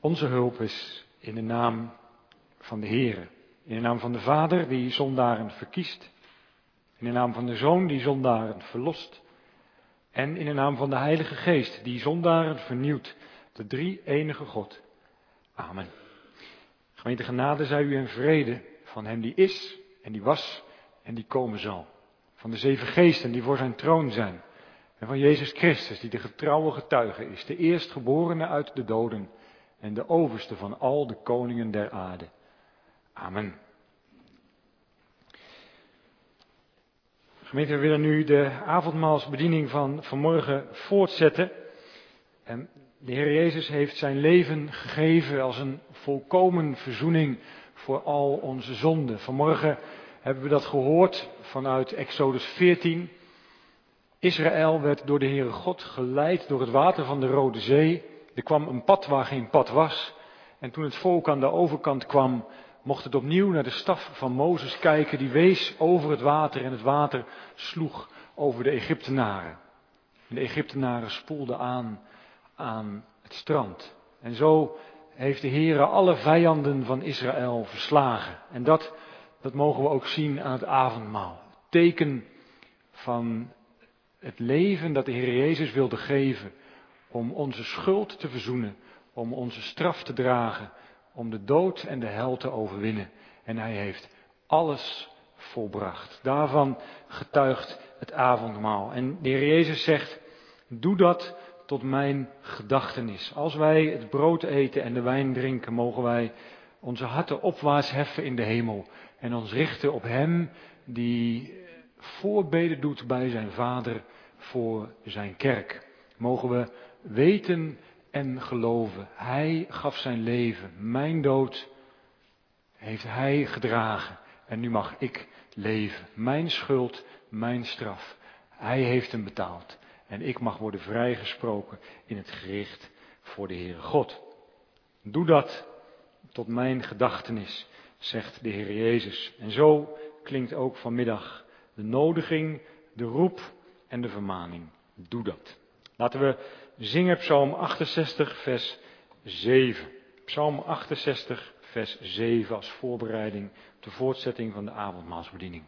Onze hulp is in de naam van de Heere. In de naam van de Vader die zondaren verkiest. In de naam van de Zoon die zondaren verlost. En in de naam van de Heilige Geest die zondaren vernieuwt. De drie enige God. Amen. Gemeente genade zij u en vrede van hem die is en die was en die komen zal. Van de 7 geesten die voor zijn troon zijn. En van Jezus Christus die de getrouwe getuige is. De eerstgeborene uit de doden. En de overste van al de koningen der aarde. Amen. Gemeente, we willen nu de avondmaalsbediening van vanmorgen voortzetten. En de Heer Jezus heeft zijn leven gegeven als een volkomen verzoening voor al onze zonden. Vanmorgen hebben we dat gehoord vanuit Exodus 14. Israël werd door de Heere God geleid door het water van de Rode Zee. Er kwam een pad waar geen pad was. En toen het volk aan de overkant kwam, mocht het opnieuw naar de staf van Mozes kijken. Die wees over het water en het water sloeg over de Egyptenaren. En de Egyptenaren spoelden aan het strand. En zo heeft de Heere alle vijanden van Israël verslagen. En dat mogen we ook zien aan het avondmaal. Teken van het leven dat de Heer Jezus wilde geven. Om onze schuld te verzoenen. Om onze straf te dragen. Om de dood en de hel te overwinnen. En hij heeft alles volbracht. Daarvan getuigt het avondmaal. En de Heer Jezus zegt, doe dat tot mijn gedachtenis. Als wij het brood eten en de wijn drinken, mogen wij onze harten opwaarts heffen in de hemel. En ons richten op hem die voorbeden doet bij zijn Vader voor zijn kerk. Mogen we weten en geloven. Hij gaf zijn leven. Mijn dood heeft hij gedragen. En nu mag ik leven. Mijn schuld, mijn straf. Hij heeft hem betaald. En ik mag worden vrijgesproken in het gericht voor de Heere God. Doe dat tot mijn gedachtenis, zegt de Heer Jezus. En zo klinkt ook vanmiddag de nodiging, de roep en de vermaning. Doe dat. Laten we zingen Psalm 68 vers 7. Psalm 68 vers 7 als voorbereiding op de voortzetting van de avondmaalsbediening.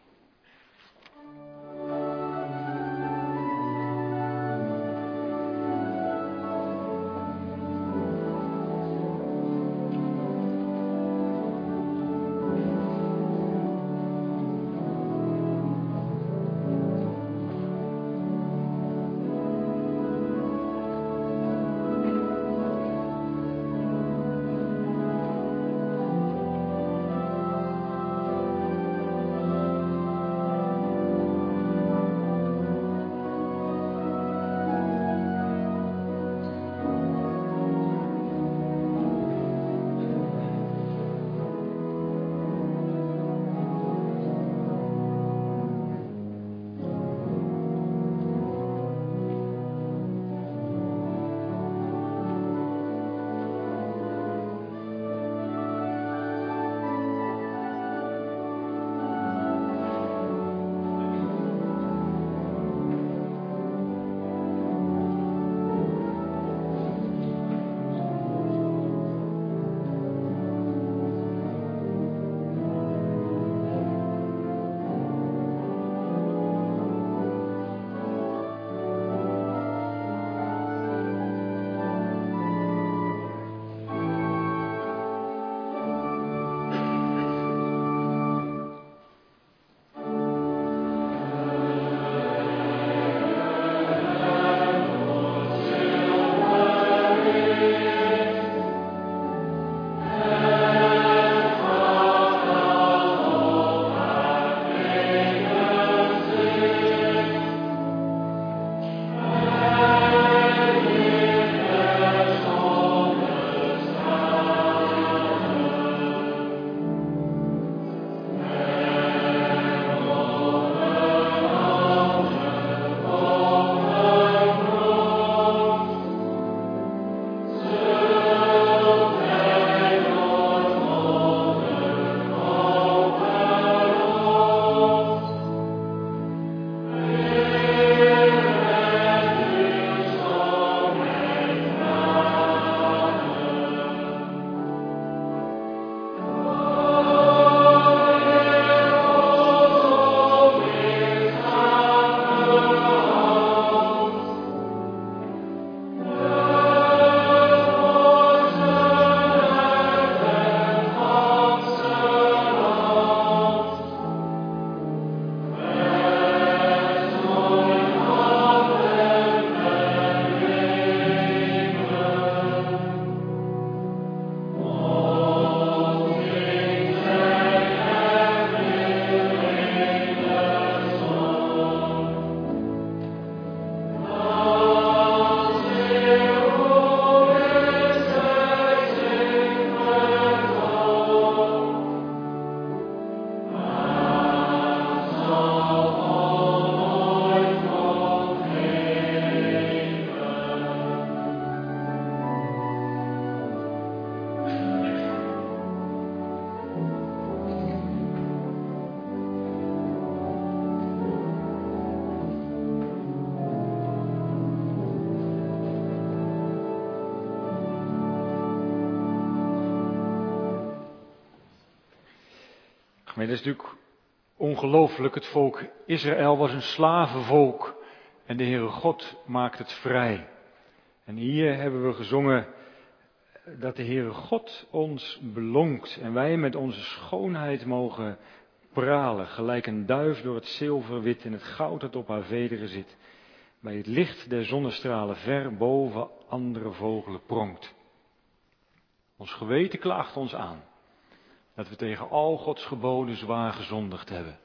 Maar dat is natuurlijk ongelooflijk. Het volk Israël was een slavenvolk en de Heere God maakt het vrij. En hier hebben we gezongen dat de Heere God ons belonkt en wij met onze schoonheid mogen pralen, gelijk een duif door het zilverwit en het goud dat op haar vederen zit, bij het licht der zonnestralen ver boven andere vogelen pronkt. Ons geweten klaagt ons aan dat we tegen al Gods geboden zwaar gezondigd hebben.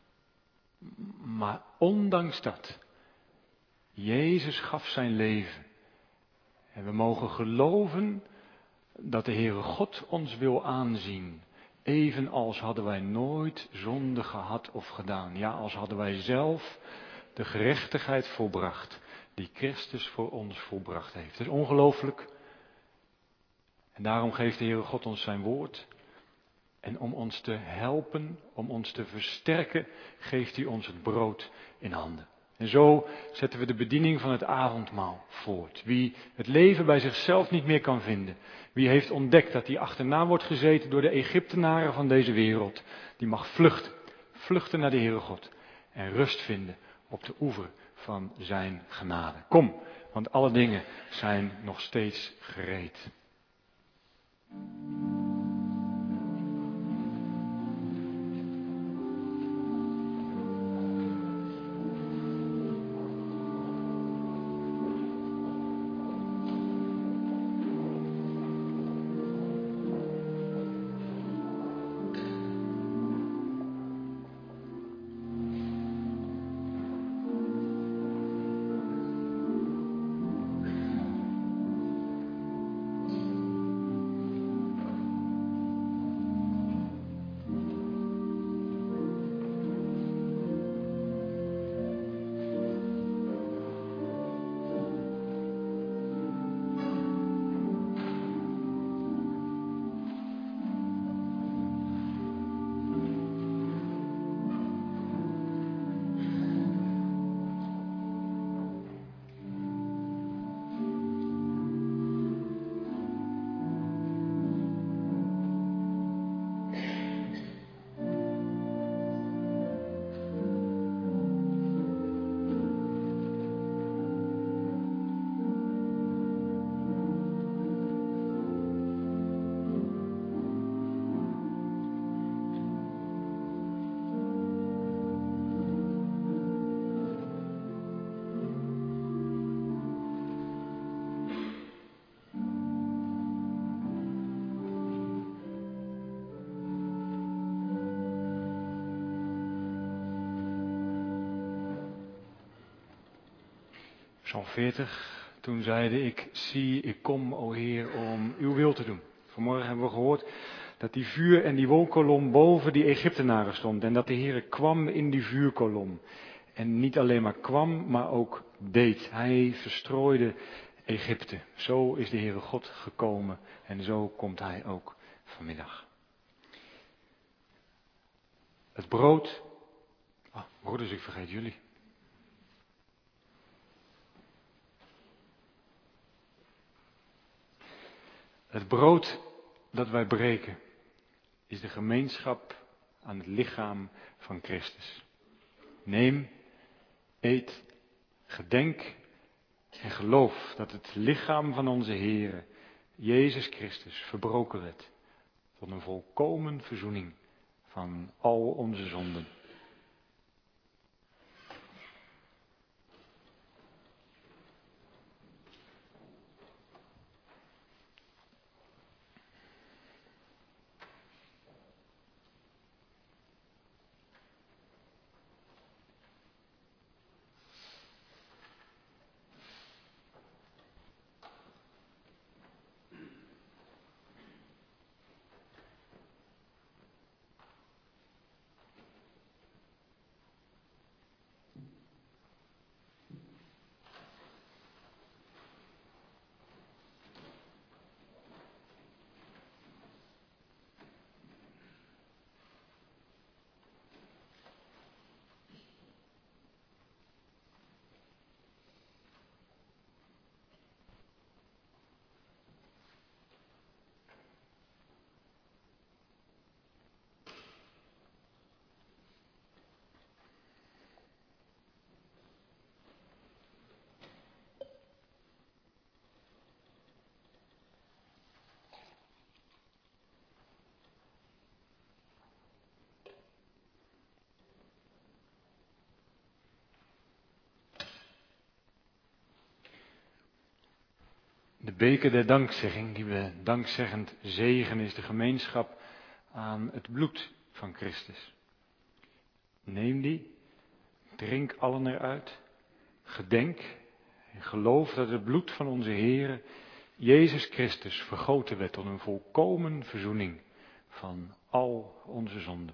Maar ondanks dat, Jezus gaf zijn leven en we mogen geloven dat de Heere God ons wil aanzien. Evenals hadden wij nooit zonde gehad of gedaan. Ja, als hadden wij zelf de gerechtigheid volbracht die Christus voor ons volbracht heeft. Het is ongelooflijk. En daarom geeft de Heere God ons zijn woord. En om ons te helpen, om ons te versterken, geeft hij ons het brood in handen. En zo zetten we de bediening van het avondmaal voort. Wie het leven bij zichzelf niet meer kan vinden. Wie heeft ontdekt dat hij achterna wordt gezeten door de Egyptenaren van deze wereld. Die mag vluchten. Vluchten naar de Heere God. En rust vinden op de oever van zijn genade. Kom, want alle dingen zijn nog steeds gereed. Psalm 40, toen zeide ik, zie, ik kom, o Heer, om uw wil te doen. Vanmorgen hebben we gehoord dat die vuur- en die wolkolom boven die Egyptenaren stond. En dat de Heer kwam in die vuurkolom. En niet alleen maar kwam, maar ook deed. Hij verstrooide Egypte. Zo is de Heere God gekomen en zo komt hij ook vanmiddag. Het brood. Broeders, ik vergeet jullie. Het brood dat wij breken is de gemeenschap aan het lichaam van Christus. Neem, eet, gedenk en geloof dat het lichaam van onze Heere, Jezus Christus, verbroken werd tot een volkomen verzoening van al onze zonden. De beker der dankzegging, die we dankzeggend zegen, is de gemeenschap aan het bloed van Christus. Neem die, drink allen eruit, gedenk en geloof dat het bloed van onze Heere, Jezus Christus, vergoten werd tot een volkomen verzoening van al onze zonden.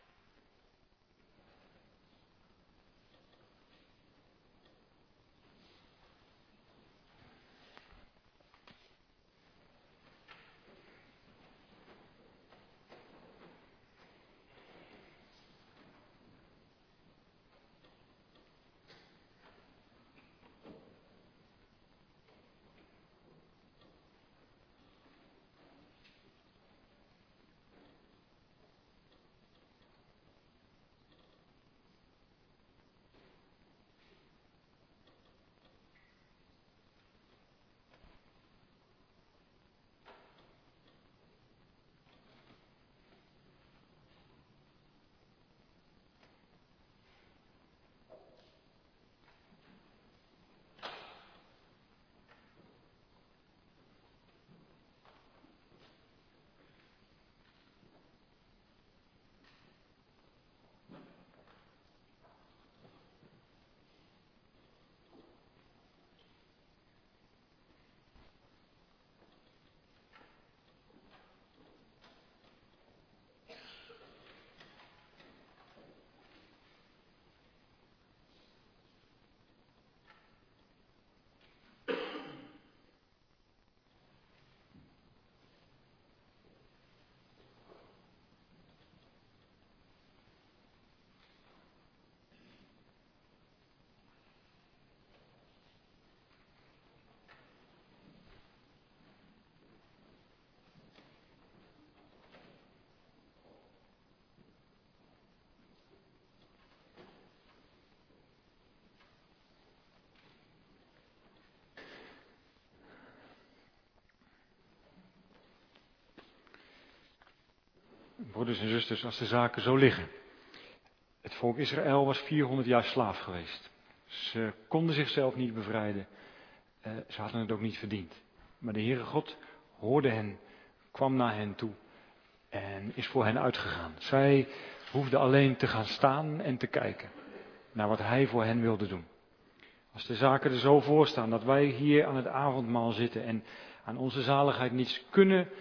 Broeders en zusters, als de zaken zo liggen. Het volk Israël was 400 jaar slaaf geweest. Ze konden zichzelf niet bevrijden. Ze hadden het ook niet verdiend. Maar de Heere God hoorde hen, kwam naar hen toe en is voor hen uitgegaan. Zij hoefden alleen te gaan staan en te kijken naar wat Hij voor hen wilde doen. Als de zaken er zo voor staan dat wij hier aan het avondmaal zitten en aan onze zaligheid niets kunnen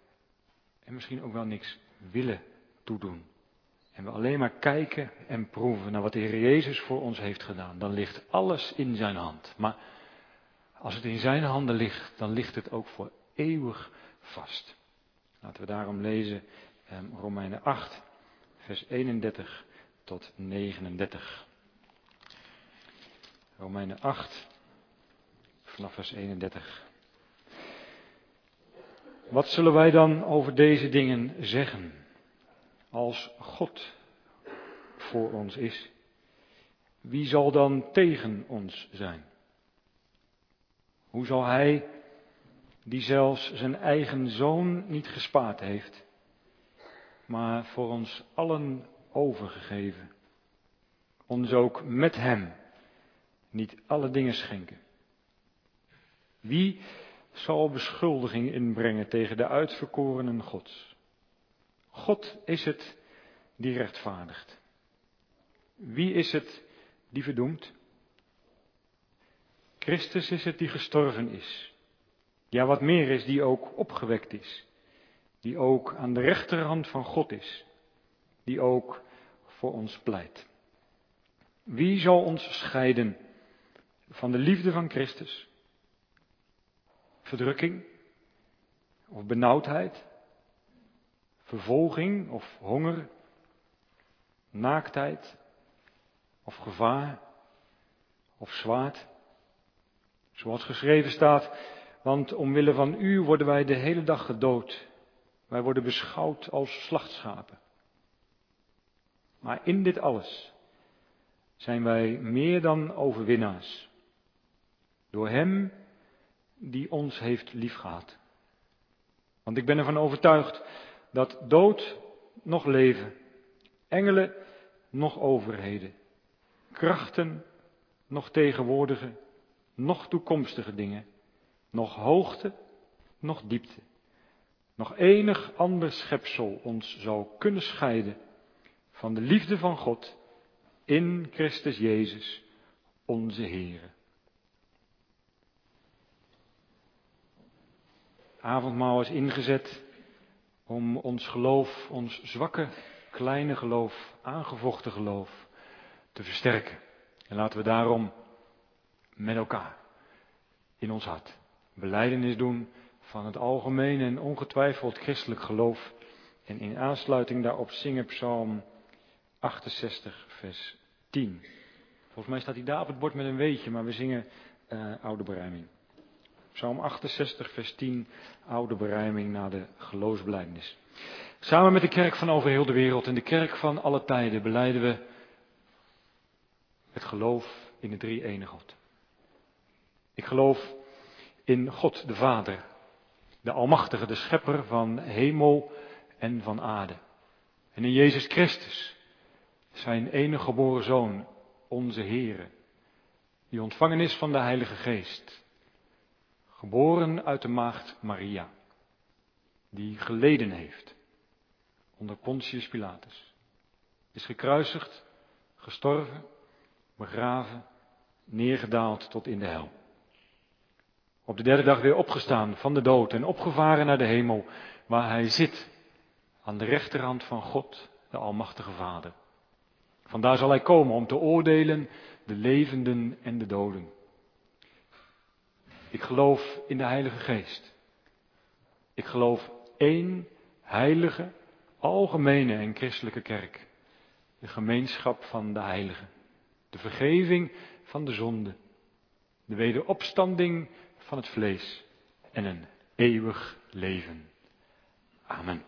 en misschien ook wel niks willen toedoen. En we alleen maar kijken en proeven naar wat de Heer Jezus voor ons heeft gedaan. Dan ligt alles in zijn hand. Maar als het in zijn handen ligt, dan ligt het ook voor eeuwig vast. Laten we daarom lezen Romeinen 8, vers 31 tot 39. Romeinen 8, vanaf vers 31. Wat zullen wij dan over deze dingen zeggen? Als God voor ons is, wie zal dan tegen ons zijn? Hoe zal Hij, die zelfs zijn eigen zoon niet gespaard heeft, maar voor ons allen overgegeven, ons ook met Hem niet alle dingen schenken? Wie zal beschuldiging inbrengen tegen de uitverkorenen Gods? God is het die rechtvaardigt. Wie is het die verdoemt? Christus is het die gestorven is. Ja, wat meer is, die ook opgewekt is. Die ook aan de rechterhand van God is. Die ook voor ons pleit. Wie zal ons scheiden van de liefde van Christus? Verdrukking? Of benauwdheid? Vervolging of honger? Naaktheid? Of gevaar? Of zwaard? Zoals geschreven staat, want omwille van u worden wij de hele dag gedood. Wij worden beschouwd als slachtschapen. Maar in dit alles zijn wij meer dan overwinnaars. Door Hem die ons heeft liefgehad. Want ik ben ervan overtuigd dat dood nog leven, engelen nog overheden, krachten nog tegenwoordige, nog toekomstige dingen, nog hoogte, nog diepte, nog enig ander schepsel ons zou kunnen scheiden van de liefde van God in Christus Jezus, onze Heere. Het avondmaal is ingezet om ons geloof, ons zwakke, kleine geloof, aangevochten geloof, te versterken. En laten we daarom met elkaar in ons hart belijdenis doen van het algemeen en ongetwijfeld christelijk geloof. En in aansluiting daarop zingen Psalm 68, vers 10. Volgens mij staat hij daar op het bord met een weetje, maar we zingen oude berijming. Psalm 68, vers 10, oude berijming na de geloofsbelijdenis. Samen met de kerk van over heel de wereld en de kerk van alle tijden belijden we het geloof in de drie-enige God. Ik geloof in God de Vader, de Almachtige, de Schepper van hemel en van aarde. En in Jezus Christus, zijn enige geboren Zoon, onze Heere, die ontvangen is van de Heilige Geest, geboren uit de maagd Maria, die geleden heeft onder Pontius Pilatus, is gekruisigd, gestorven, begraven, neergedaald tot in de hel. Op de derde dag weer opgestaan van de dood en opgevaren naar de hemel, waar hij zit, aan de rechterhand van God, de Almachtige Vader. Vandaar zal hij komen om te oordelen de levenden en de doden. Ik geloof in de Heilige Geest. Ik geloof één heilige, algemene en christelijke kerk. De gemeenschap van de heiligen. De vergeving van de zonde. De wederopstanding van het vlees. En een eeuwig leven. Amen.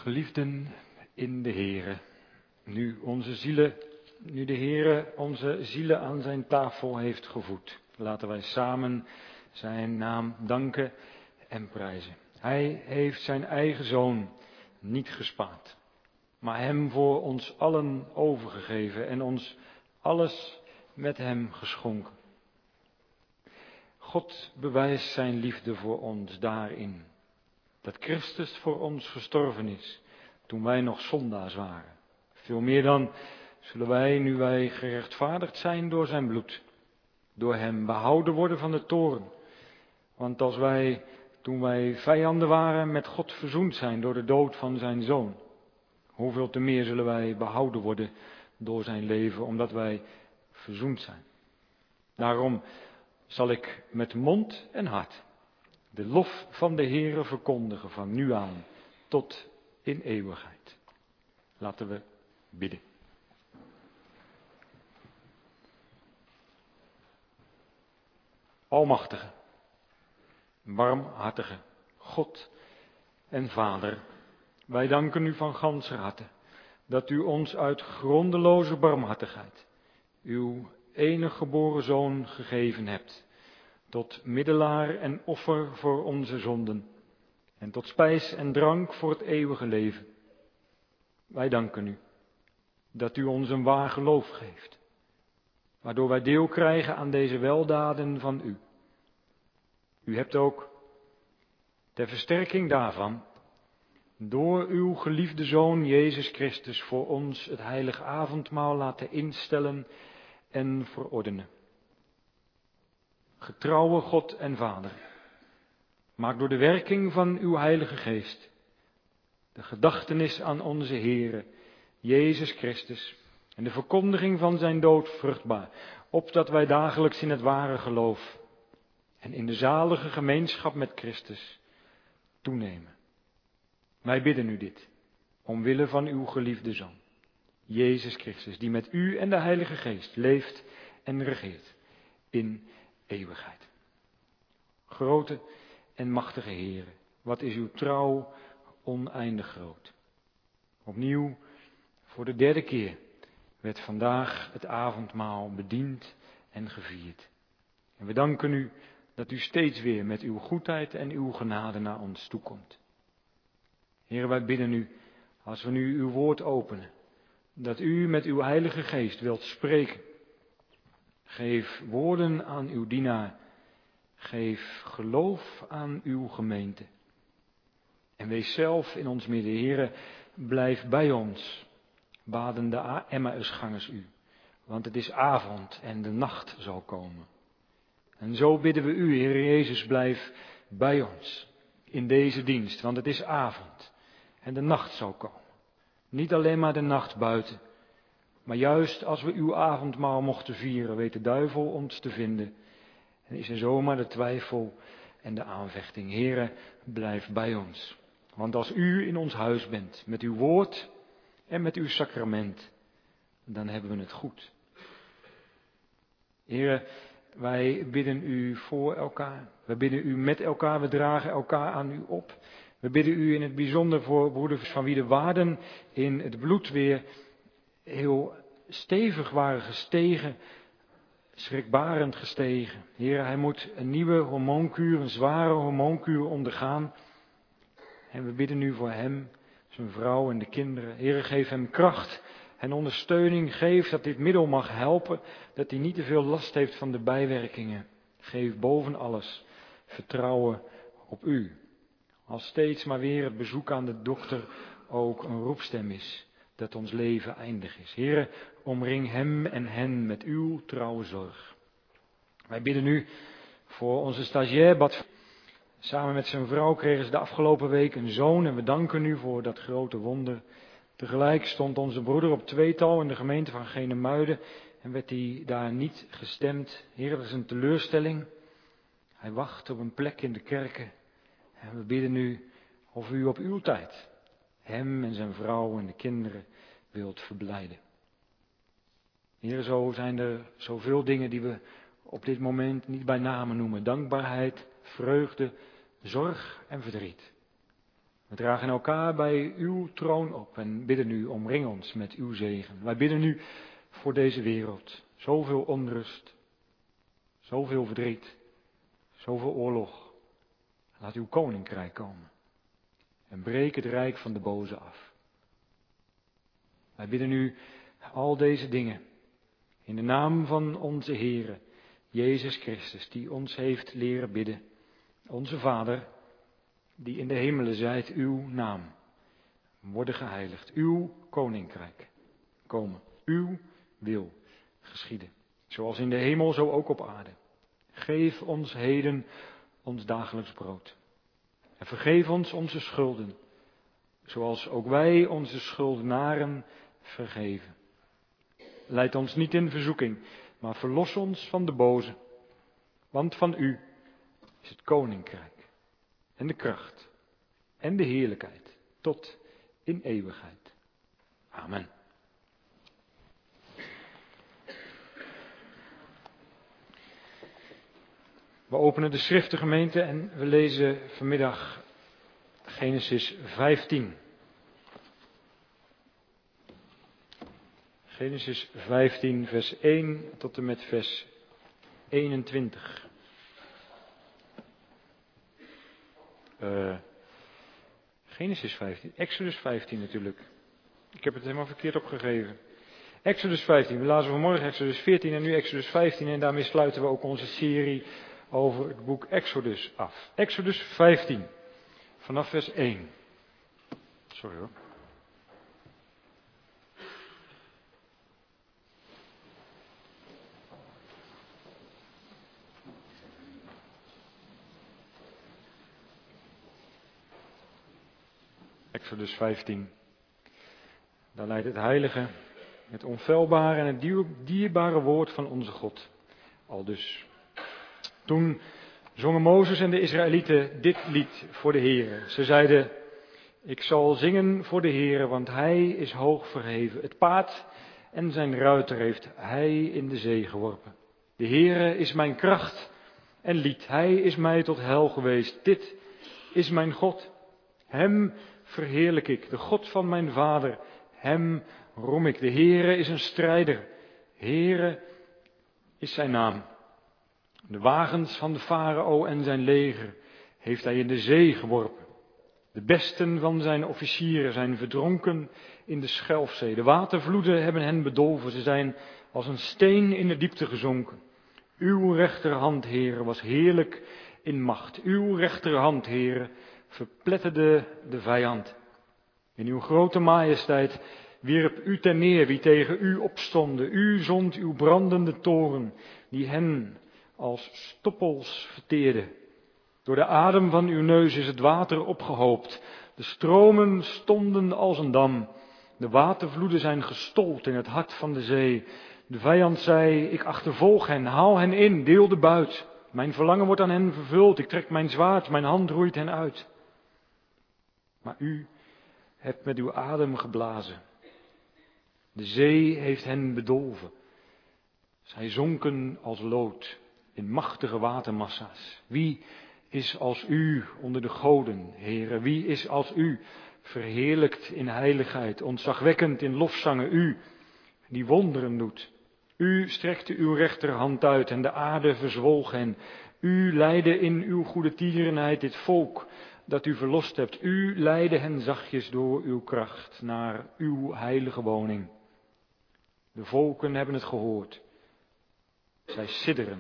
Geliefden in de Heere, nu de Heere onze zielen aan zijn tafel heeft gevoed, laten wij samen zijn naam danken en prijzen. Hij heeft zijn eigen zoon niet gespaard, maar hem voor ons allen overgegeven en ons alles met hem geschonken. God bewijst zijn liefde voor ons daarin, dat Christus voor ons gestorven is, toen wij nog zondaars waren. Veel meer dan zullen wij, nu wij gerechtvaardigd zijn door zijn bloed, door hem behouden worden van de toorn. Want als wij, toen wij vijanden waren, met God verzoend zijn door de dood van zijn zoon, hoeveel te meer zullen wij behouden worden door zijn leven, omdat wij verzoend zijn. Daarom zal ik met mond en hart de lof van de Heere verkondigen van nu aan tot in eeuwigheid. Laten we bidden. Almachtige, barmhartige God en Vader, wij danken u van ganser harte dat u ons uit grondeloze barmhartigheid uw enige geboren zoon gegeven hebt, tot middelaar en offer voor onze zonden en tot spijs en drank voor het eeuwige leven. Wij danken u dat u ons een waar geloof geeft, waardoor wij deel krijgen aan deze weldaden van u. U hebt ook, ter versterking daarvan, door uw geliefde Zoon Jezus Christus voor ons het heilige avondmaal laten instellen en verordenen. Getrouwe God en Vader, maak door de werking van uw Heilige Geest de gedachtenis aan onze Heere, Jezus Christus, en de verkondiging van zijn dood vruchtbaar, opdat wij dagelijks in het ware geloof en in de zalige gemeenschap met Christus toenemen. Wij bidden u dit, omwille van uw geliefde Zoon, Jezus Christus, die met u en de Heilige Geest leeft en regeert in eeuwigheid. Grote en machtige Heere, wat is uw trouw oneindig groot. Opnieuw, voor de derde keer, werd vandaag het avondmaal bediend en gevierd. En we danken u dat u steeds weer met uw goedheid en uw genade naar ons toekomt. Heere, wij bidden u, als we nu uw woord openen, dat u met uw Heilige Geest wilt spreken. Geef woorden aan uw dienaar. Geef geloof aan uw gemeente. En wees zelf in ons midden, Heere, blijf bij ons, baden de Emmausgangers u, want het is avond en de nacht zal komen. En zo bidden we u, Heer Jezus, blijf bij ons in deze dienst, want het is avond en de nacht zal komen. Niet alleen maar de nacht buiten, maar juist als we uw avondmaal mochten vieren, weet de duivel ons te vinden. En is er zomaar de twijfel en de aanvechting. Heere, blijf bij ons. Want als u in ons huis bent, met uw woord en met uw sacrament, dan hebben we het goed. Heere, wij bidden u voor elkaar. We bidden u met elkaar, we dragen elkaar aan u op. We bidden u in het bijzonder voor broeders van wie de waarden in het bloed weer heel stevig waren gestegen, schrikbarend gestegen. Heer, hij moet een nieuwe hormoonkuur, een zware hormoonkuur ondergaan. En we bidden u voor hem, zijn vrouw en de kinderen. Heer, geef hem kracht en ondersteuning. Geef dat dit middel mag helpen, dat hij niet te veel last heeft van de bijwerkingen. Geef boven alles vertrouwen op u. Als steeds maar weer het bezoek aan de dokter ook een roepstem is, dat ons leven eindig is. Heere, omring hem en hen met uw trouwe zorg. Wij bidden u voor onze stagiair Bad. Samen met zijn vrouw kregen ze de afgelopen week een zoon en we danken u voor dat grote wonder. Tegelijk stond onze broeder op tweetal in de gemeente van Genemuiden en werd hij daar niet gestemd. Heer, dat is een teleurstelling. Hij wacht op een plek in de kerken en we bidden u of u op uw tijd hem en zijn vrouw en de kinderen wilt verblijden. Heer, zo zijn er zoveel dingen die we op dit moment niet bij name noemen. Dankbaarheid, vreugde, zorg en verdriet. We dragen elkaar bij uw troon op en bidden u, omring ons met uw zegen. Wij bidden u voor deze wereld. Zoveel onrust, zoveel verdriet, zoveel oorlog. Laat uw koninkrijk komen en breek het rijk van de boze af. Wij bidden u al deze dingen in de naam van onze Heere, Jezus Christus, die ons heeft leren bidden. Onze Vader, die in de hemelen zijt, uw naam worden geheiligd, uw koninkrijk komen, uw wil geschieden. Zoals in de hemel, zo ook op aarde. Geef ons heden ons dagelijks brood. En vergeef ons onze schulden, zoals ook wij onze schuldenaren vergeven. Leid ons niet in verzoeking, maar verlos ons van de boze. Want van u is het koninkrijk en de kracht en de heerlijkheid tot in eeuwigheid. Amen. We openen de schriften, gemeente, en we lezen vanmiddag Genesis 15. Genesis 15, vers 1 tot en met vers 21. Genesis 15, Exodus 15 natuurlijk. Ik heb het helemaal verkeerd opgegeven. Exodus 15, we lazen vanmorgen Exodus 14 en nu Exodus 15 en daarmee sluiten we ook onze serie over het boek Exodus af. Exodus 15, vanaf vers 1. Sorry hoor. Exodus 15. Daar leidt het heilige, het onfeilbare en het dierbare woord van onze God. Aldus. Toen zongen Mozes en de Israëlieten dit lied voor de Heere. Ze zeiden: ik zal zingen voor de Heere, want hij is hoog verheven. Het paard en zijn ruiter heeft hij in de zee geworpen. De Heere is mijn kracht en lied. Hij is mij tot heil geweest. Dit is mijn God. Hem verheerlijk ik, de God van mijn vader. Hem roem ik. De Heere is een strijder. Heere is zijn naam. De wagens van de farao en zijn leger heeft hij in de zee geworpen. De besten van zijn officieren zijn verdronken in de Schelfzee. De watervloeden hebben hen bedolven. Ze zijn als een steen in de diepte gezonken. Uw rechterhand, Heere, was heerlijk in macht. Uw rechterhand, Heere, verpletterde de vijand. In uw grote majesteit wierp u ter neer wie tegen u opstonden. U zond uw brandende toren, die hen als stoppels verteerde. Door de adem van uw neus is het water opgehoopt. De stromen stonden als een dam. De watervloeden zijn gestold in het hart van de zee. De vijand zei: ik achtervolg hen, haal hen in, deel de buit. Mijn verlangen wordt aan hen vervuld, ik trek mijn zwaard, mijn hand roeit hen uit. Maar u hebt met uw adem geblazen. De zee heeft hen bedolven. Zij zonken als lood in machtige watermassa's. Wie is als u onder de goden, Heere? Wie is als u, verheerlijkt in heiligheid, ontzagwekkend in lofzangen, u die wonderen doet? U strekte uw rechterhand uit en de aarde verzwolg hen. U leidde in uw goede tierenheid dit volk dat u verlost hebt. U leidde hen zachtjes door uw kracht naar uw heilige woning. De volken hebben het gehoord. Zij sidderen.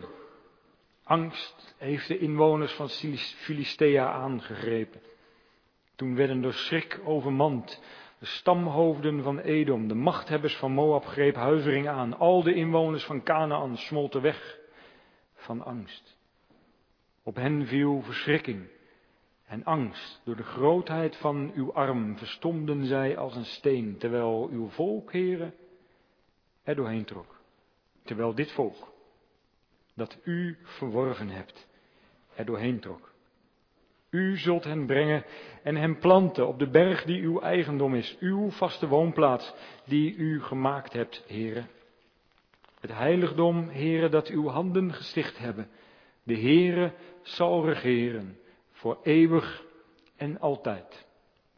Angst heeft de inwoners van Filistea aangegrepen. Toen werden door schrik overmand de stamhoofden van Edom, de machthebbers van Moab greep huivering aan. Al de inwoners van Kanaan smolten weg van angst. Op hen viel verschrikking en angst. Door de grootheid van uw arm verstomden zij als een steen, terwijl uw volk, Heere, er doorheen trok. Terwijl dit volk, dat u verworven hebt, er doorheen trok. U zult hen brengen en hen planten op de berg die uw eigendom is, uw vaste woonplaats die u gemaakt hebt, Heere. Het heiligdom, Heere, dat uw handen gesticht hebben. De Heere zal regeren voor eeuwig en altijd.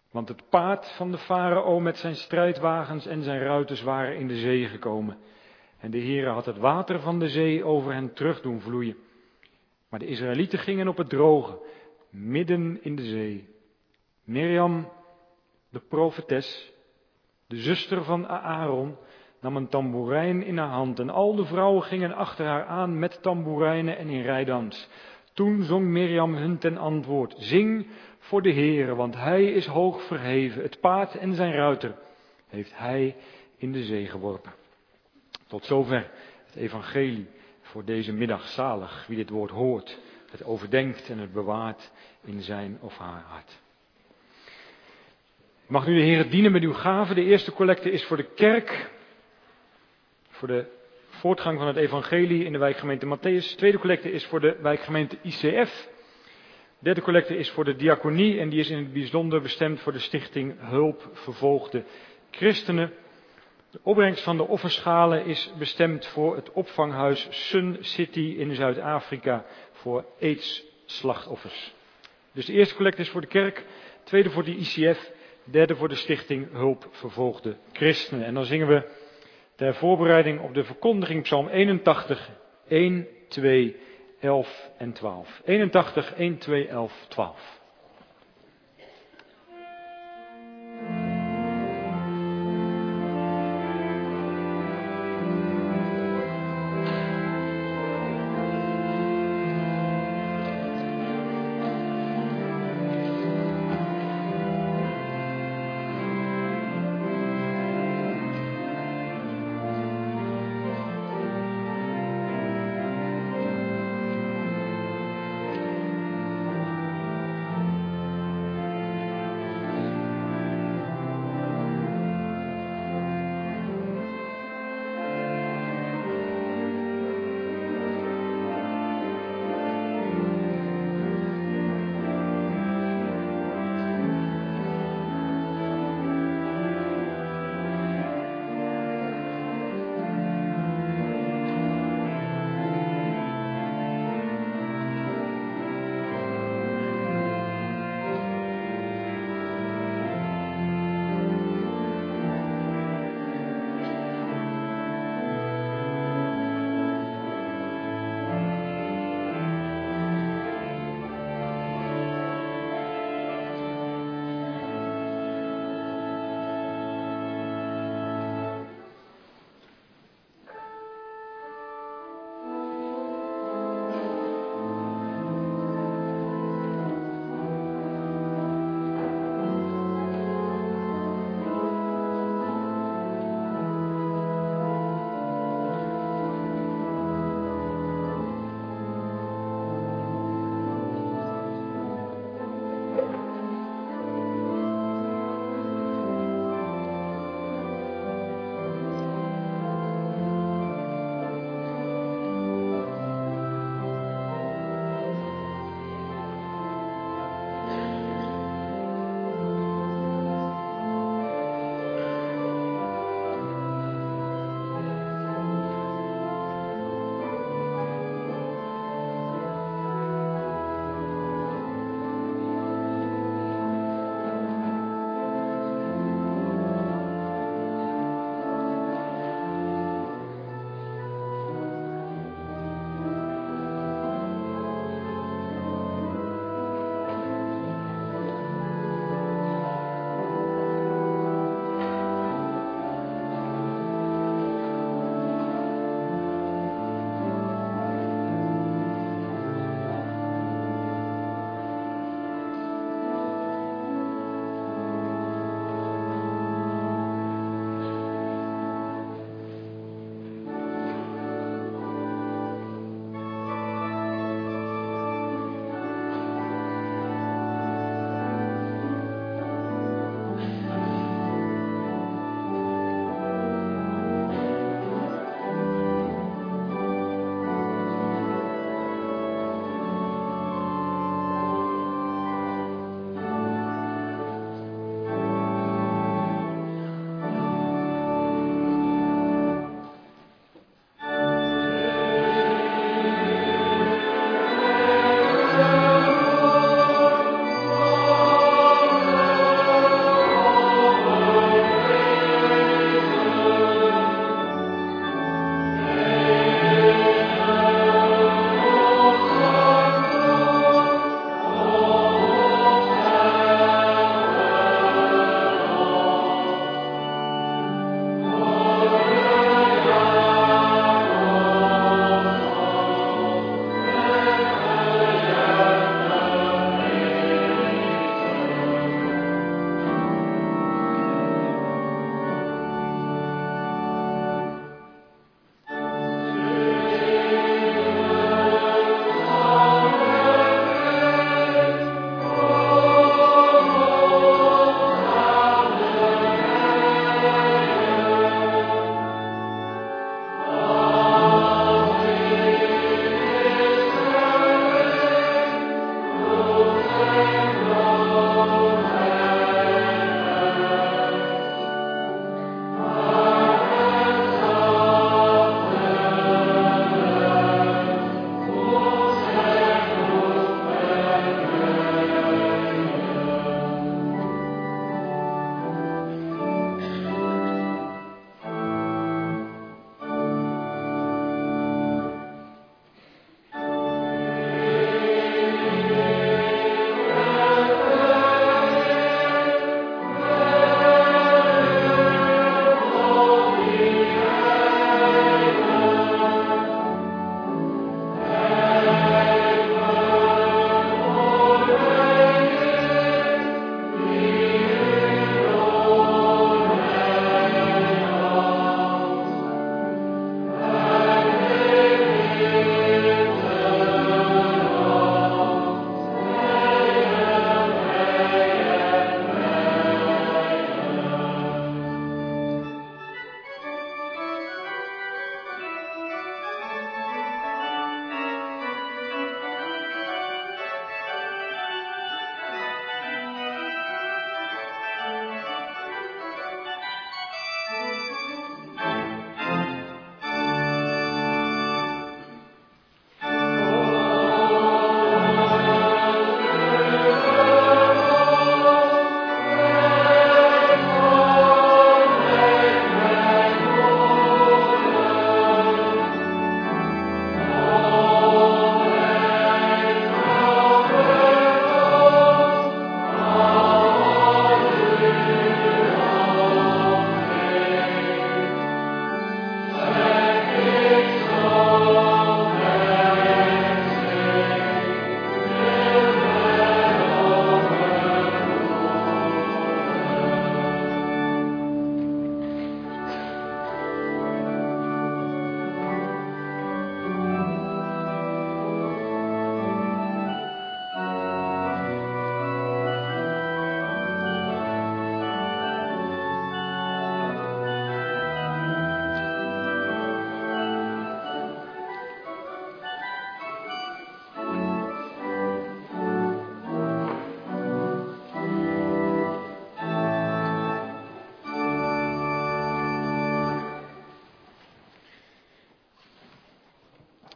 Want het paard van de farao met zijn strijdwagens en zijn ruiters waren in de zee gekomen. En de Heere had het water van de zee over hen terug doen vloeien. Maar de Israëlieten gingen op het droge, midden in de zee. Mirjam, de profetes, de zuster van Aaron, nam een tamboerijn in haar hand en al de vrouwen gingen achter haar aan met tamboerijnen en in rijdans. Toen zong Mirjam hun ten antwoord: zing voor de Heere, want hij is hoog verheven. Het paard en zijn ruiter heeft hij in de zee geworpen. Tot zover het evangelie voor deze middag. Zalig wie dit woord hoort, het overdenkt en het bewaart in zijn of haar hart. Ik mag nu de Heere dienen met uw gaven. De eerste collecte is voor de kerk, voor de voortgang van het evangelie in de wijkgemeente Mattheüs. De tweede collecte is voor de wijkgemeente ICF. De derde collecte is voor de diaconie en die is in het bijzonder bestemd voor de stichting Hulp Vervolgde Christenen. De opbrengst van de offerschalen is bestemd voor het opvanghuis Sun City in Zuid-Afrika voor AIDS-slachtoffers. Dus de eerste collecte is voor de kerk, de tweede voor de ICF, de derde voor de stichting Hulp Vervolgde Christenen. En dan zingen we ter voorbereiding op de verkondiging Psalm 81, 1, 2, 11 en 12. 81, 1, 2, 11, 12.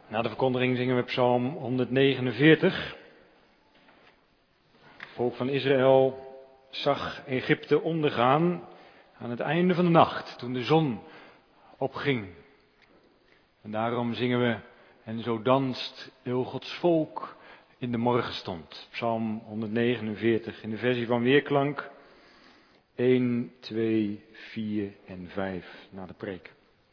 Na de verkondiging zingen we Psalm 149. Het volk van Israël zag Egypte ondergaan aan het einde van de nacht, toen de zon opging. En daarom zingen we: en zo danst heel Gods volk in de morgenstond. Psalm 149 in de versie van Weerklank 1, 2, 4 en 5 na de preek.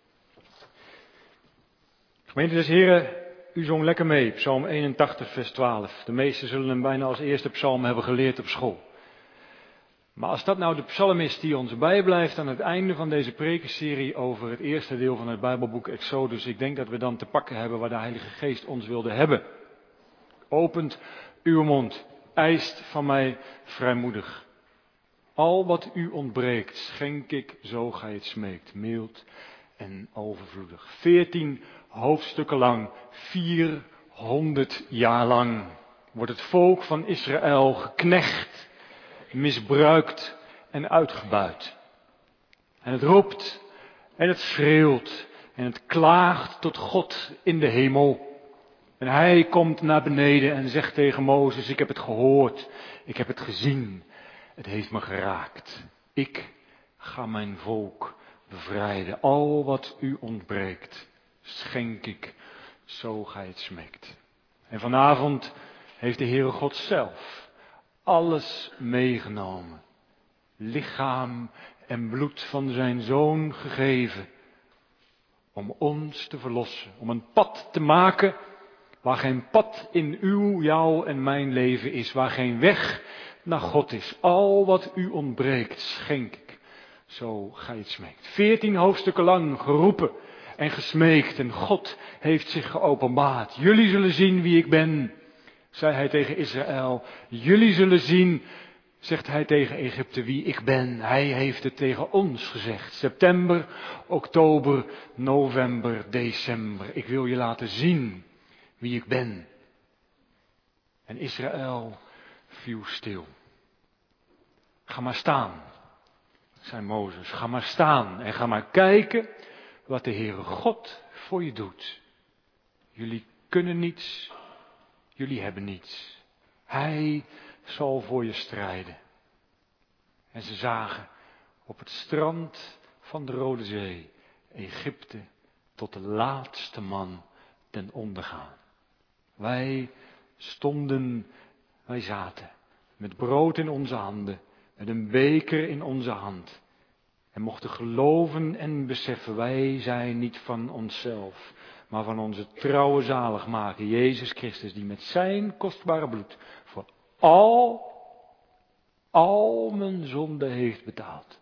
Gemeente des Heren, u zong lekker mee, Psalm 81 vers 12. De meesten zullen hem bijna als eerste psalm hebben geleerd op school. Maar als dat nou de psalm is die ons bijblijft aan het einde van deze prekenserie over het eerste deel van het Bijbelboek Exodus, ik denk dat we dan te pakken hebben waar de Heilige Geest ons wilde hebben. Opent uw mond, eist van mij vrijmoedig. Al wat u ontbreekt, schenk ik, zo gij het smeekt, mild en overvloedig. 14 hoofdstukken lang, 400 jaar lang, wordt het volk van Israël geknecht, misbruikt en uitgebuit. En het roept en het schreeuwt en het klaagt tot God in de hemel. En hij komt naar beneden en zegt tegen Mozes: ik heb het gehoord, ik heb het gezien, het heeft me geraakt. Ik ga mijn volk bevrijden. Al wat u ontbreekt, schenk ik, zo gij het smeekt. En vanavond heeft de Heere God zelf alles meegenomen. Lichaam en bloed van zijn Zoon gegeven. Om ons te verlossen. Om een pad te maken waar geen pad in uw, jouw en mijn leven is. Waar geen weg naar God is. Al wat u ontbreekt, schenk ik, zo gij het smeekt. 14 hoofdstukken lang geroepen en gesmeekt. En God heeft zich geopenbaard. Jullie zullen zien wie ik ben, zei hij tegen Israël. Jullie zullen zien, zegt hij tegen Egypte, wie ik ben. Hij heeft het tegen ons gezegd. September, oktober, november, december. Ik wil je laten zien wie ik ben. En Israël viel stil. Ga maar staan, zei Mozes. Ga maar staan en ga maar kijken wat de Heere God voor je doet. Jullie kunnen niets, jullie hebben niets. Hij zal voor je strijden. En ze zagen op het strand van de Rode Zee Egypte tot de laatste man ten onder gaan. Wij zaten met brood in onze handen, met een beker in onze hand. En mochten geloven en beseffen, wij zijn niet van onszelf, maar van onze trouwe zaligmaker, Jezus Christus, die met zijn kostbare bloed voor al mijn zonde heeft betaald.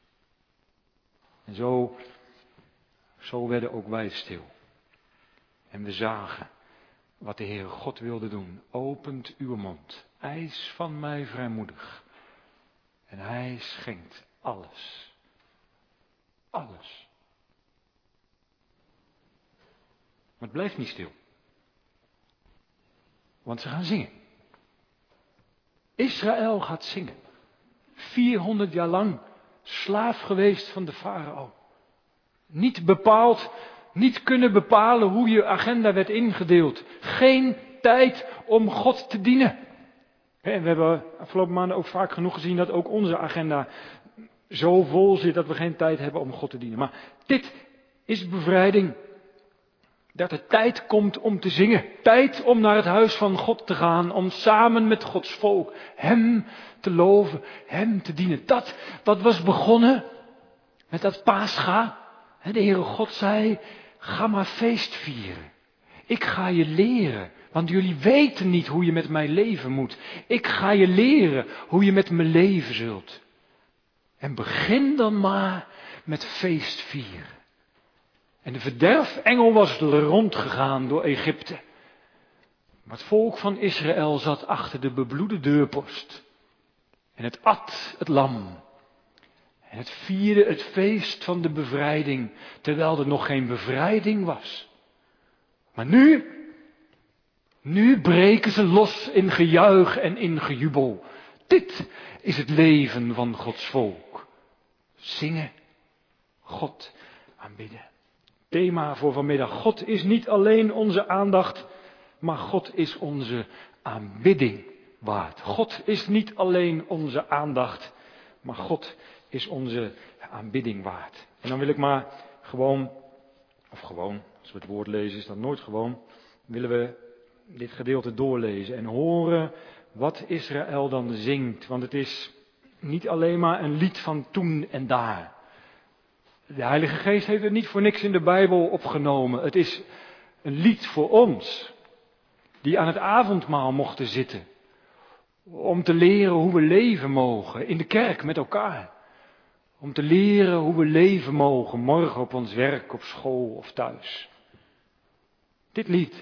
En zo werden ook wij stil. En we zagen wat de Heere God wilde doen. Opent uw mond, eis van mij vrijmoedig. En hij schenkt alles. Alles. Maar het blijft niet stil. Want ze gaan zingen. Israël gaat zingen. 400 jaar lang slaaf geweest van de farao. Niet kunnen bepalen hoe je agenda werd ingedeeld. Geen tijd om God te dienen. En we hebben afgelopen maanden ook vaak genoeg gezien dat ook onze agenda zo vol zit dat we geen tijd hebben om God te dienen. Maar dit is bevrijding. Dat er tijd komt om te zingen. Tijd om naar het huis van God te gaan. Om samen met Gods volk hem te loven, hem te dienen. Dat was begonnen met dat Pascha. De Heere God zei: ga maar feest vieren. Ik ga je leren. Want jullie weten niet hoe je met mij leven moet. Ik ga je leren hoe je met me leven zult. En begin dan maar met feest vieren. En de verderfengel was rondgegaan door Egypte. Maar het volk van Israël zat achter de bebloede deurpost. En het at het lam. En het vierde het feest van de bevrijding, terwijl er nog geen bevrijding was. Maar nu breken ze los in gejuich en in gejubel. Dit is het leven van Gods volk. Zingen, God aanbidden. Thema voor vanmiddag. God is niet alleen onze aandacht, maar God is onze aanbidding waard. God is niet alleen onze aandacht, maar God is onze aanbidding waard. En dan wil ik maar gewoon, als we het woord lezen is dat nooit gewoon, willen we dit gedeelte doorlezen en horen wat Israël dan zingt. Want het is niet alleen maar een lied van toen en daar. De Heilige Geest heeft het niet voor niks in de Bijbel opgenomen. Het is een lied voor ons, die aan het avondmaal mochten zitten. Om te leren hoe we leven mogen in de kerk met elkaar. Om te leren hoe we leven mogen morgen op ons werk, op school of thuis. Dit lied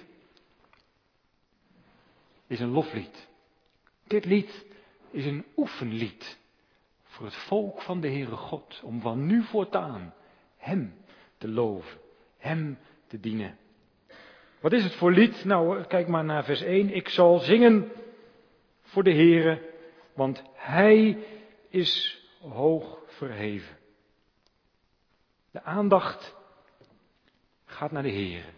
is een loflied. Dit lied is een oefenlied voor het volk van de Heere God. Om van nu voortaan Hem te loven, Hem te dienen. Wat is het voor lied? Nou, kijk maar naar vers 1. Ik zal zingen voor de Heere, want Hij is hoog verheven. De aandacht gaat naar de Heere.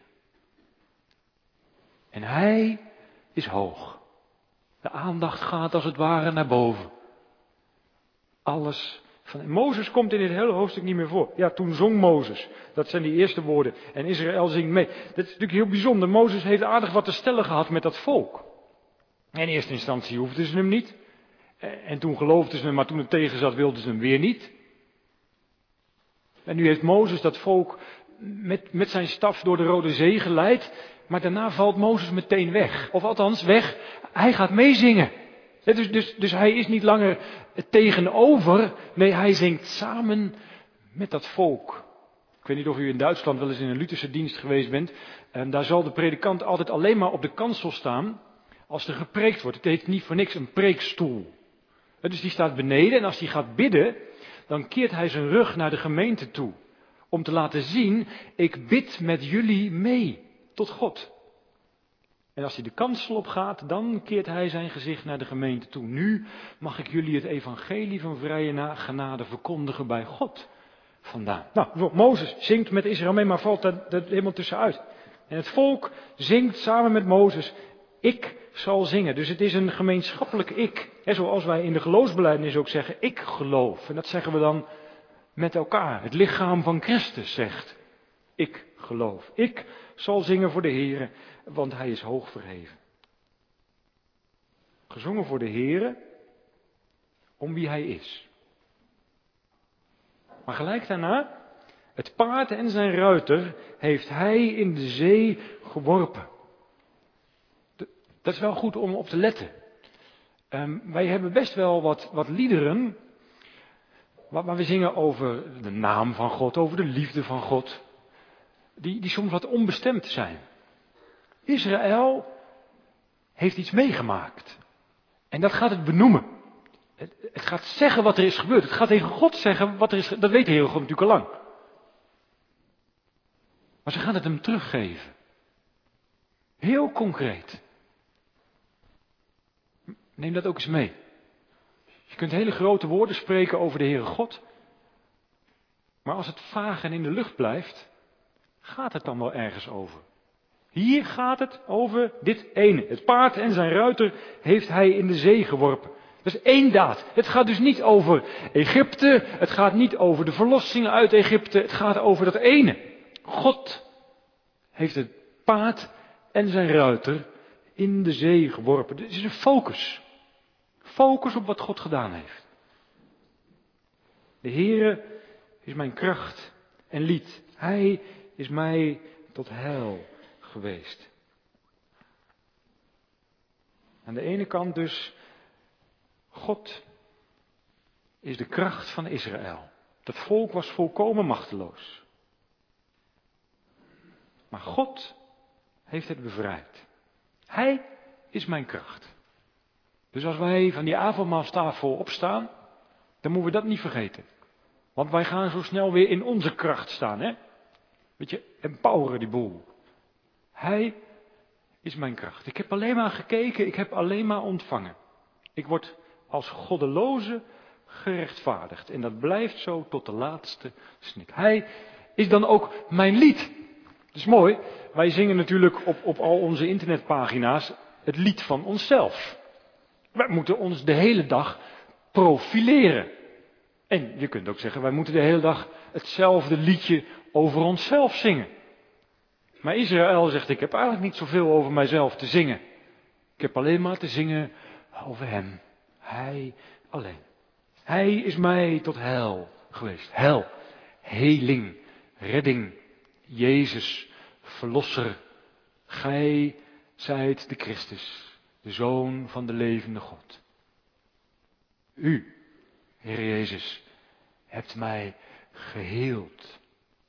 En Hij is hoog. De aandacht gaat als het ware naar boven. Alles van Mozes komt in dit hele hoofdstuk niet meer voor. Ja, toen zong Mozes. Dat zijn die eerste woorden. En Israël zingt mee. Dat is natuurlijk heel bijzonder. Mozes heeft aardig wat te stellen gehad met dat volk. In eerste instantie hoefden ze hem niet. En toen geloofden ze hem, maar toen het tegen zat wilden ze hem weer niet. En nu heeft Mozes dat volk met zijn staf door de Rode Zee geleid. Maar daarna valt Mozes meteen weg. Of althans weg, hij gaat meezingen. Dus hij is niet langer tegenover. Nee, hij zingt samen met dat volk. Ik weet niet of u in Duitsland wel eens in een Lutherse dienst geweest bent. Daar zal de predikant altijd alleen maar op de kansel staan als er gepreekt wordt. Het heet niet voor niks een preekstoel. Dus die staat beneden en als hij gaat bidden, dan keert hij zijn rug naar de gemeente toe. Om te laten zien, ik bid met jullie mee tot God. En als hij de kansel op gaat, dan keert hij zijn gezicht naar de gemeente toe. Nu mag ik jullie het evangelie van vrije genade verkondigen bij God vandaan. Nou, Mozes zingt met Israël mee, maar valt er helemaal tussenuit. En het volk zingt samen met Mozes, ik zal zingen. Dus het is een gemeenschappelijk ik. En zoals wij in de geloofsbelijdenis ook zeggen, ik geloof. En dat zeggen we dan met elkaar. Het lichaam van Christus zegt, ik geloof. Ik zal zingen voor de Heere, want Hij is hoog verheven. Gezongen voor de Heere, om wie Hij is. Maar gelijk daarna, het paard en zijn ruiter heeft Hij in de zee geworpen. Dat is wel goed om op te letten. Wij hebben best wel wat liederen, waar we zingen over de naam van God, over de liefde van God. Die soms wat onbestemd zijn. Israël heeft iets meegemaakt. En dat gaat het benoemen. Het gaat zeggen wat er is gebeurd. Het gaat tegen God zeggen wat er is gebeurd. Dat weet de Heere God natuurlijk al lang. Maar ze gaan het hem teruggeven. Heel concreet. Neem dat ook eens mee. Je kunt hele grote woorden spreken over de Heere God. Maar als het vaag en in de lucht blijft, gaat het dan wel ergens over. Hier gaat het over dit ene. Het paard en zijn ruiter heeft hij in de zee geworpen. Dat is één daad. Het gaat dus niet over Egypte. Het gaat niet over de verlossing uit Egypte. Het gaat over dat ene. God heeft het paard en zijn ruiter in de zee geworpen. Dit is een focus. Focus op wat God gedaan heeft. De Heere is mijn kracht en lied. Hij is mij tot heil geweest. Aan de ene kant dus, God is de kracht van Israël. Dat volk was volkomen machteloos. Maar God heeft het bevrijd. Hij is mijn kracht. Dus als wij van die avondmaalstafel opstaan, dan moeten we dat niet vergeten. Want wij gaan zo snel weer in onze kracht staan, hè? Weet je, empoweren die boel. Hij is mijn kracht. Ik heb alleen maar gekeken, ik heb alleen maar ontvangen. Ik word als goddeloze gerechtvaardigd. En dat blijft zo tot de laatste snik. Hij is dan ook mijn lied. is mooi, wij zingen natuurlijk op al onze internetpagina's het lied van onszelf. Wij moeten ons de hele dag profileren. En je kunt ook zeggen, wij moeten de hele dag hetzelfde liedje over onszelf zingen. Maar Israël zegt, ik heb eigenlijk niet zoveel over mijzelf te zingen. Ik heb alleen maar te zingen over hem. Hij alleen. Hij is mij tot heil geweest. Heil, heling, redding, Jezus, verlosser. Gij zijt de Christus, de Zoon van de levende God. U, Heer Jezus, hebt mij geheeld.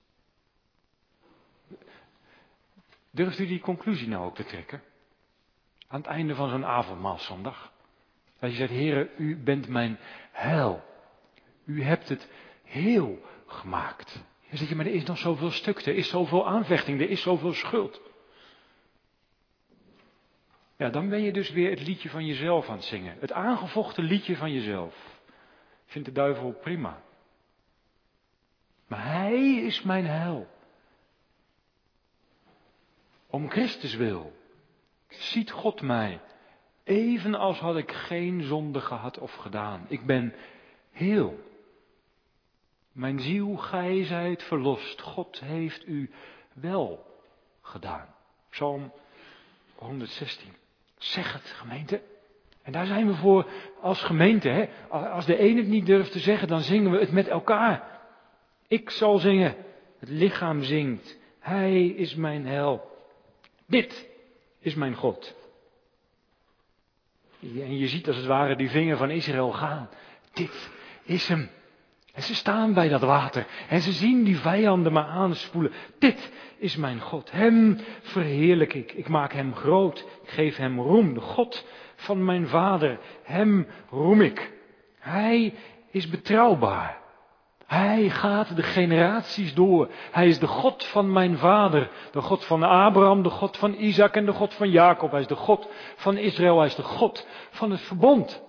Durft u die conclusie nou ook te trekken? Aan het einde van zo'n avondmaalszondag. Dat je zegt, Heere, u bent mijn heil. U hebt het heel gemaakt. Dan zeg je, maar er is nog zoveel stukte, er is zoveel aanvechting, er is zoveel schuld. Ja, dan ben je dus weer het liedje van jezelf aan het zingen. Het aangevochten liedje van jezelf. Vindt de duivel prima. Maar hij is mijn heil. Om Christus wil ziet God mij, evenals had ik geen zonde gehad of gedaan. Ik ben heel. Mijn ziel, gij zijt verlost. God heeft u wel gedaan. Psalm 116. Zeg het, gemeente. En daar zijn we voor als gemeente. Hè? Als de een het niet durft te zeggen, dan zingen we het met elkaar. Ik zal zingen. Het lichaam zingt. Hij is mijn heil. Dit is mijn God. En je ziet als het ware die vinger van Israël gaan. Dit is hem. En ze staan bij dat water. En ze zien die vijanden maar aanspoelen. Dit is mijn God. Hem verheerlijk ik. Ik maak hem groot. Ik geef hem roem. De God van mijn vader. Hem roem ik. Hij is betrouwbaar. Hij gaat de generaties door. Hij is de God van mijn vader. De God van Abraham, de God van Isaac en de God van Jacob. Hij is de God van Israël. Hij is de God van het verbond.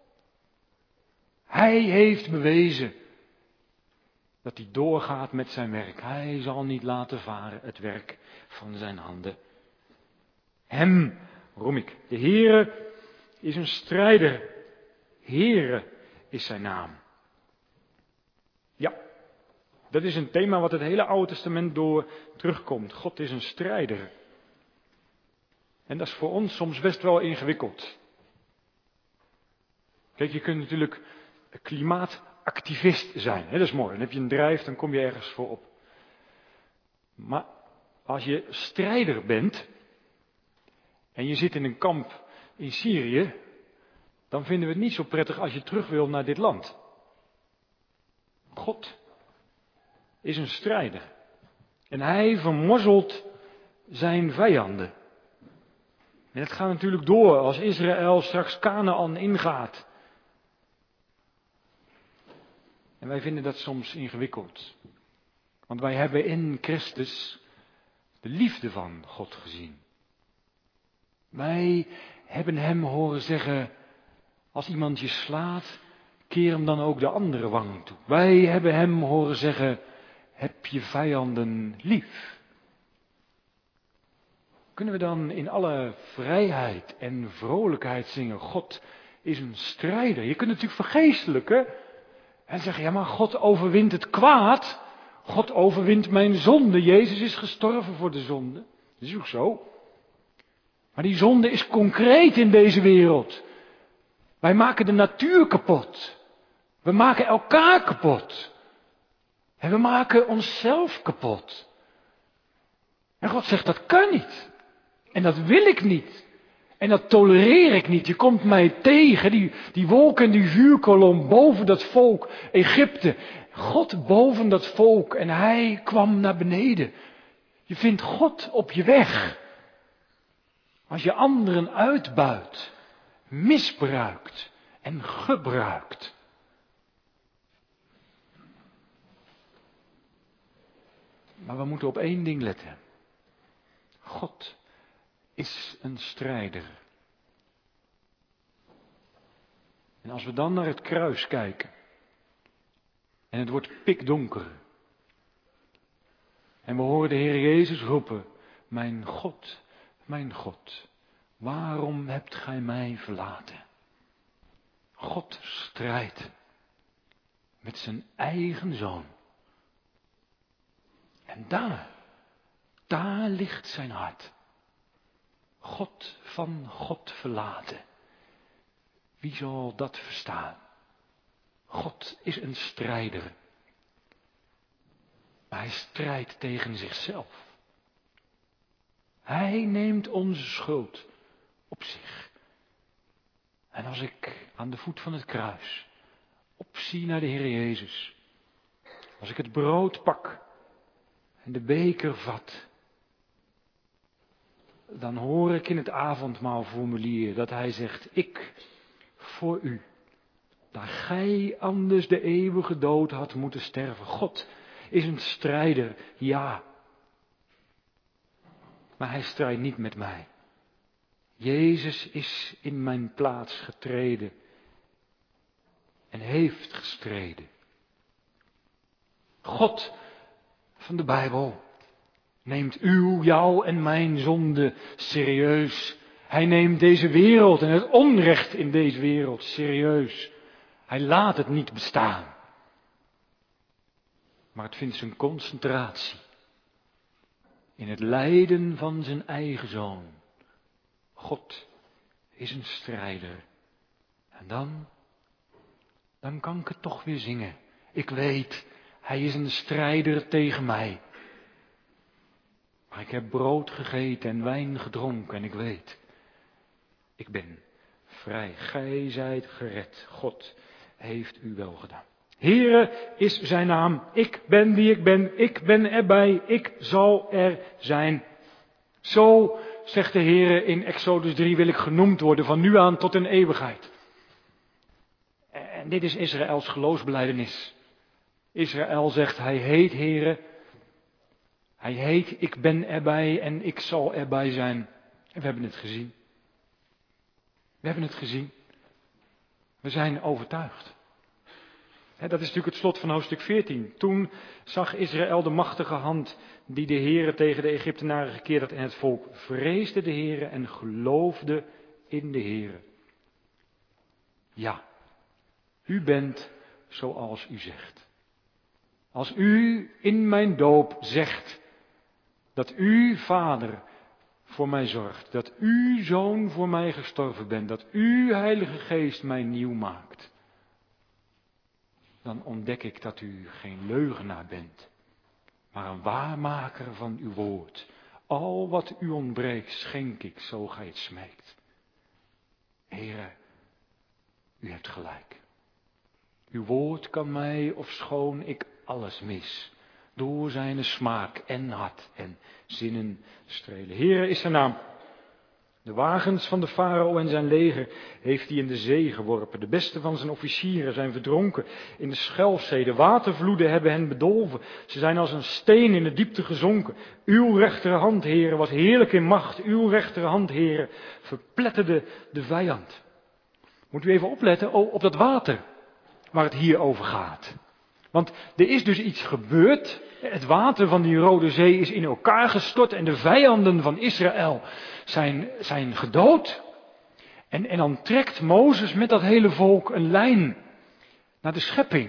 Hij heeft bewezen dat hij doorgaat met zijn werk. Hij zal niet laten varen het werk van zijn handen. Hem roem ik. De Heere is een strijder. Heere is zijn naam. Ja, dat is een thema wat het hele Oude Testament door terugkomt. God is een strijder. En dat is voor ons soms best wel ingewikkeld. Kijk, je kunt natuurlijk klimaatactivist zijn. Dat is mooi. Dan heb je een drijf, dan kom je ergens voor op. Maar als je strijder bent en je zit in een kamp in Syrië, dan vinden we het niet zo prettig als je terug wil naar dit land. God is een strijder. En hij vermorzelt zijn vijanden. En het gaat natuurlijk door als Israël straks Kanaan ingaat. En wij vinden dat soms ingewikkeld. Want wij hebben in Christus de liefde van God gezien. Wij hebben hem horen zeggen, als iemand je slaat, keer hem dan ook de andere wang toe. Wij hebben hem horen zeggen, heb je vijanden lief. Kunnen we dan in alle vrijheid en vrolijkheid zingen, God is een strijder. Je kunt natuurlijk vergeestelijken en zeggen, ja maar God overwint het kwaad. God overwint mijn zonde. Jezus is gestorven voor de zonde. Dat is ook zo. Maar die zonde is concreet in deze wereld. Wij maken de natuur kapot. We maken elkaar kapot. En we maken onszelf kapot. En God zegt, dat kan niet. En dat wil ik niet. En dat tolereer ik niet. Je komt mij tegen, die wolk en die vuurkolom boven dat volk Egypte. God boven dat volk en hij kwam naar beneden. Je vindt God op je weg. Als je anderen uitbuit, misbruikt en gebruikt. Maar we moeten op één ding letten. God is een strijder. En als we dan naar het kruis kijken. En het wordt pikdonker. En we horen de Heer Jezus roepen, mijn God, waarom hebt gij mij verlaten? God strijdt met zijn eigen zoon. En daar ligt zijn hart. God van God verlaten. Wie zal dat verstaan? God is een strijder. Maar hij strijdt tegen zichzelf. Hij neemt onze schuld op zich. En als ik aan de voet van het kruis opzie naar de Heer Jezus. Als ik het brood pak en de beker vat. Dan hoor ik in het avondmaalformulier dat hij zegt, ik voor u. Daar gij anders de eeuwige dood had moeten sterven. God is een strijder, ja. Maar hij strijdt niet met mij. Jezus is in mijn plaats getreden. En heeft gestreden. God van de Bijbel neemt jou en mijn zonde serieus. Hij neemt deze wereld en het onrecht in deze wereld serieus. Hij laat het niet bestaan. Maar het vindt zijn concentratie in het lijden van zijn eigen zoon. God is een strijder. En dan kan ik het toch weer zingen. Ik weet, hij is een strijder tegen mij. Maar ik heb brood gegeten en wijn gedronken en ik weet, ik ben vrij. Gij zijt gered. God heeft u wel gedaan. Heere is zijn naam. Ik ben wie ik ben. Ik ben erbij. Ik zal er zijn. Zo, zegt de Heere in Exodus 3, wil ik genoemd worden van nu aan tot in eeuwigheid. En dit is Israëls geloofsbelijdenis. Israël zegt, hij heet Heere. Hij heet, ik ben erbij en ik zal erbij zijn. En we hebben het gezien. We hebben het gezien. We zijn overtuigd. Dat is natuurlijk het slot van hoofdstuk 14. Toen zag Israël de machtige hand die de Heere tegen de Egyptenaren gekeerd had. En het volk vreesde de Heere en geloofde in de Heere. Ja, u bent zoals u zegt. Als u in mijn doop zegt dat u, Vader, voor mij zorgt. Dat u, Zoon, voor mij gestorven bent. Dat u, Heilige Geest, mij nieuw maakt. Dan ontdek ik dat u geen leugenaar bent, maar een waarmaker van uw woord. Al wat u ontbreekt, schenk ik, zo gij het smeekt. Heere, u hebt gelijk. Uw woord kan mij, ofschoon ik alles mis, door zijn smaak en hart en zinnen strelen. Heere is zijn naam. De wagens van de farao en zijn leger heeft hij in de zee geworpen. De beste van zijn officieren zijn verdronken in de Schelfzee. De watervloeden hebben hen bedolven. Ze zijn als een steen in de diepte gezonken. Uw rechterhand, Heere, was heerlijk in macht. Uw rechterhand, Heere, verpletterde de vijand. Moet u even opletten op dat water waar het hier over gaat. Want er is dus iets gebeurd. Het water van die Rode Zee is in elkaar gestort en de vijanden van Israël zijn gedood. En dan trekt Mozes met dat hele volk een lijn naar de schepping.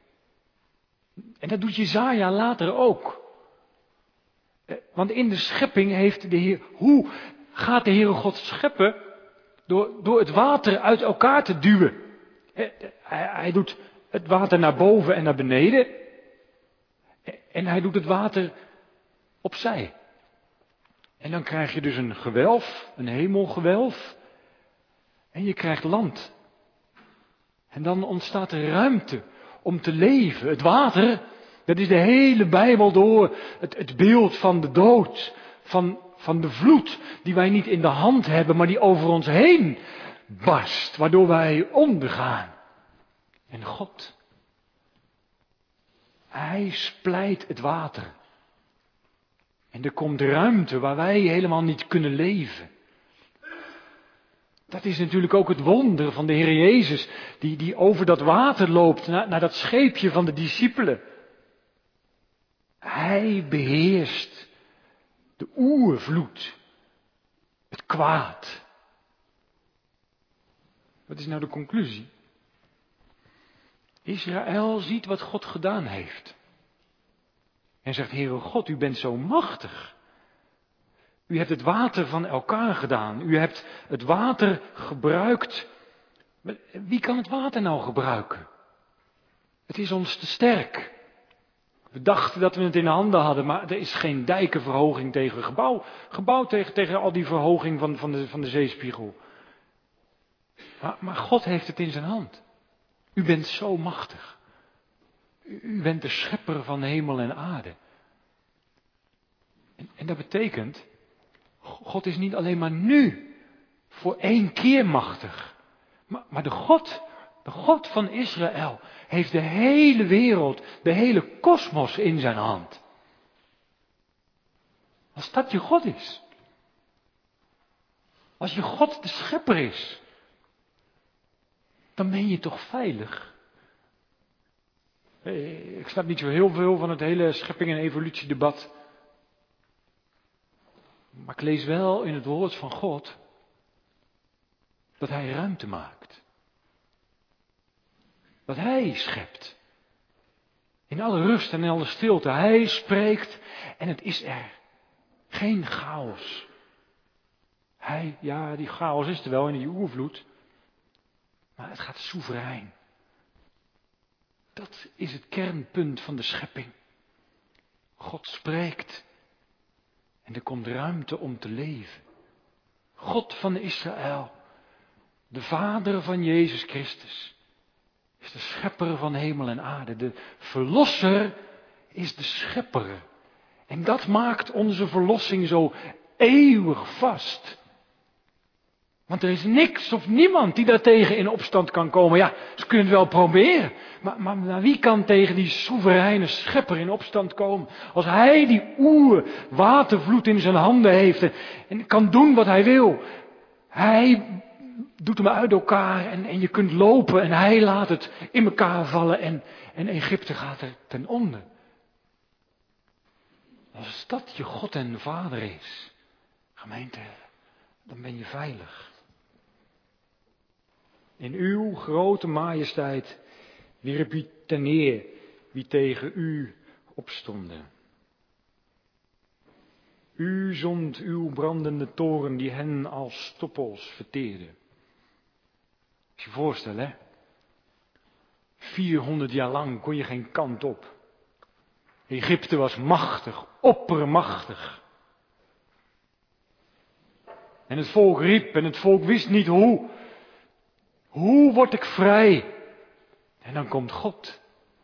En dat doet Jesaja later ook. Want in de schepping heeft de Heer, hoe gaat de Heere God scheppen? Door het water uit elkaar te duwen. Hij doet het water naar boven en naar beneden. En hij doet het water opzij. En dan krijg je dus een gewelf, een hemelgewelf. En je krijgt land. En dan ontstaat er ruimte om te leven. Het water, dat is de hele Bijbel door het beeld van de dood. Van de vloed die wij niet in de hand hebben, maar die over ons heen barst. Waardoor wij ondergaan. En God, hij splijt het water. En er komt ruimte waar wij helemaal niet kunnen leven. Dat is natuurlijk ook het wonder van de Heer Jezus, die over dat water loopt naar dat scheepje van de discipelen. Hij beheerst de oervloed, het kwaad. Wat is nou de conclusie? Israël ziet wat God gedaan heeft. En zegt, Heere God, u bent zo machtig. U hebt het water van elkaar gedaan. U hebt het water gebruikt. Maar wie kan het water nou gebruiken? Het is ons te sterk. We dachten dat we het in de handen hadden, maar er is geen dijkenverhoging tegen gebouw tegen al die verhoging van de zeespiegel. Maar God heeft het in zijn hand. U bent zo machtig. U bent de schepper van hemel en aarde. En dat betekent, God is niet alleen maar nu voor 1 keer machtig. Maar de God van Israël heeft de hele wereld, de hele kosmos in zijn hand. Als dat je God is. Als je God de schepper is. Dan ben je toch veilig. Ik snap niet zo heel veel van het hele schepping- en evolutiedebat. Maar ik lees wel in het woord van God dat hij ruimte maakt. Dat hij schept. In alle rust en in alle stilte. Hij spreekt en het is er. Geen chaos. Die chaos is er wel in die oervloed. Maar het gaat soeverein. Dat is het kernpunt van de schepping. God spreekt. En er komt ruimte om te leven. God van Israël. De Vader van Jezus Christus. Is de schepper van hemel en aarde. De verlosser is de schepper. En dat maakt onze verlossing zo eeuwig vast. Want er is niks of niemand die daartegen in opstand kan komen. Ja, ze kunnen het wel proberen. Maar wie kan tegen die soevereine schepper in opstand komen? Als hij die watervloed in zijn handen heeft en kan doen wat hij wil. Hij doet hem uit elkaar en je kunt lopen en hij laat het in elkaar vallen en Egypte gaat er ten onder. Als dat je God en Vader is, gemeente, dan ben je veilig. In uw grote majesteit wierp u ten neer wie tegen u opstonden. U zond uw brandende toren die hen als stoppels verteerde. Als je voorstelt, hè. 400 jaar lang kon je geen kant op. Egypte was machtig, oppermachtig. En het volk riep en het volk wist niet hoe. Hoe word ik vrij? En dan komt God.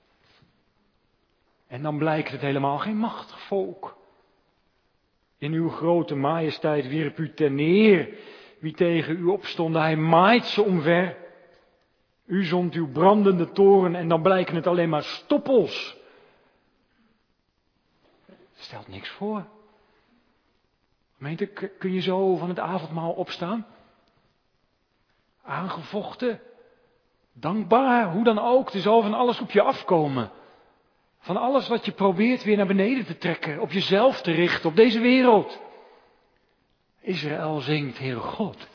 En dan blijkt het helemaal geen machtig volk. In uw grote majesteit wierp u ter neer wie tegen u opstonden. Hij maait ze omver. U zond uw brandende toren en dan blijken het alleen maar stoppels. Stelt niks voor. Gemeente, kun je zo van het avondmaal opstaan? Aangevochten. Dankbaar, hoe dan ook. Er zal van alles op je afkomen. Van alles wat je probeert weer naar beneden te trekken. Op jezelf te richten, op deze wereld. Israël zingt, Heere God.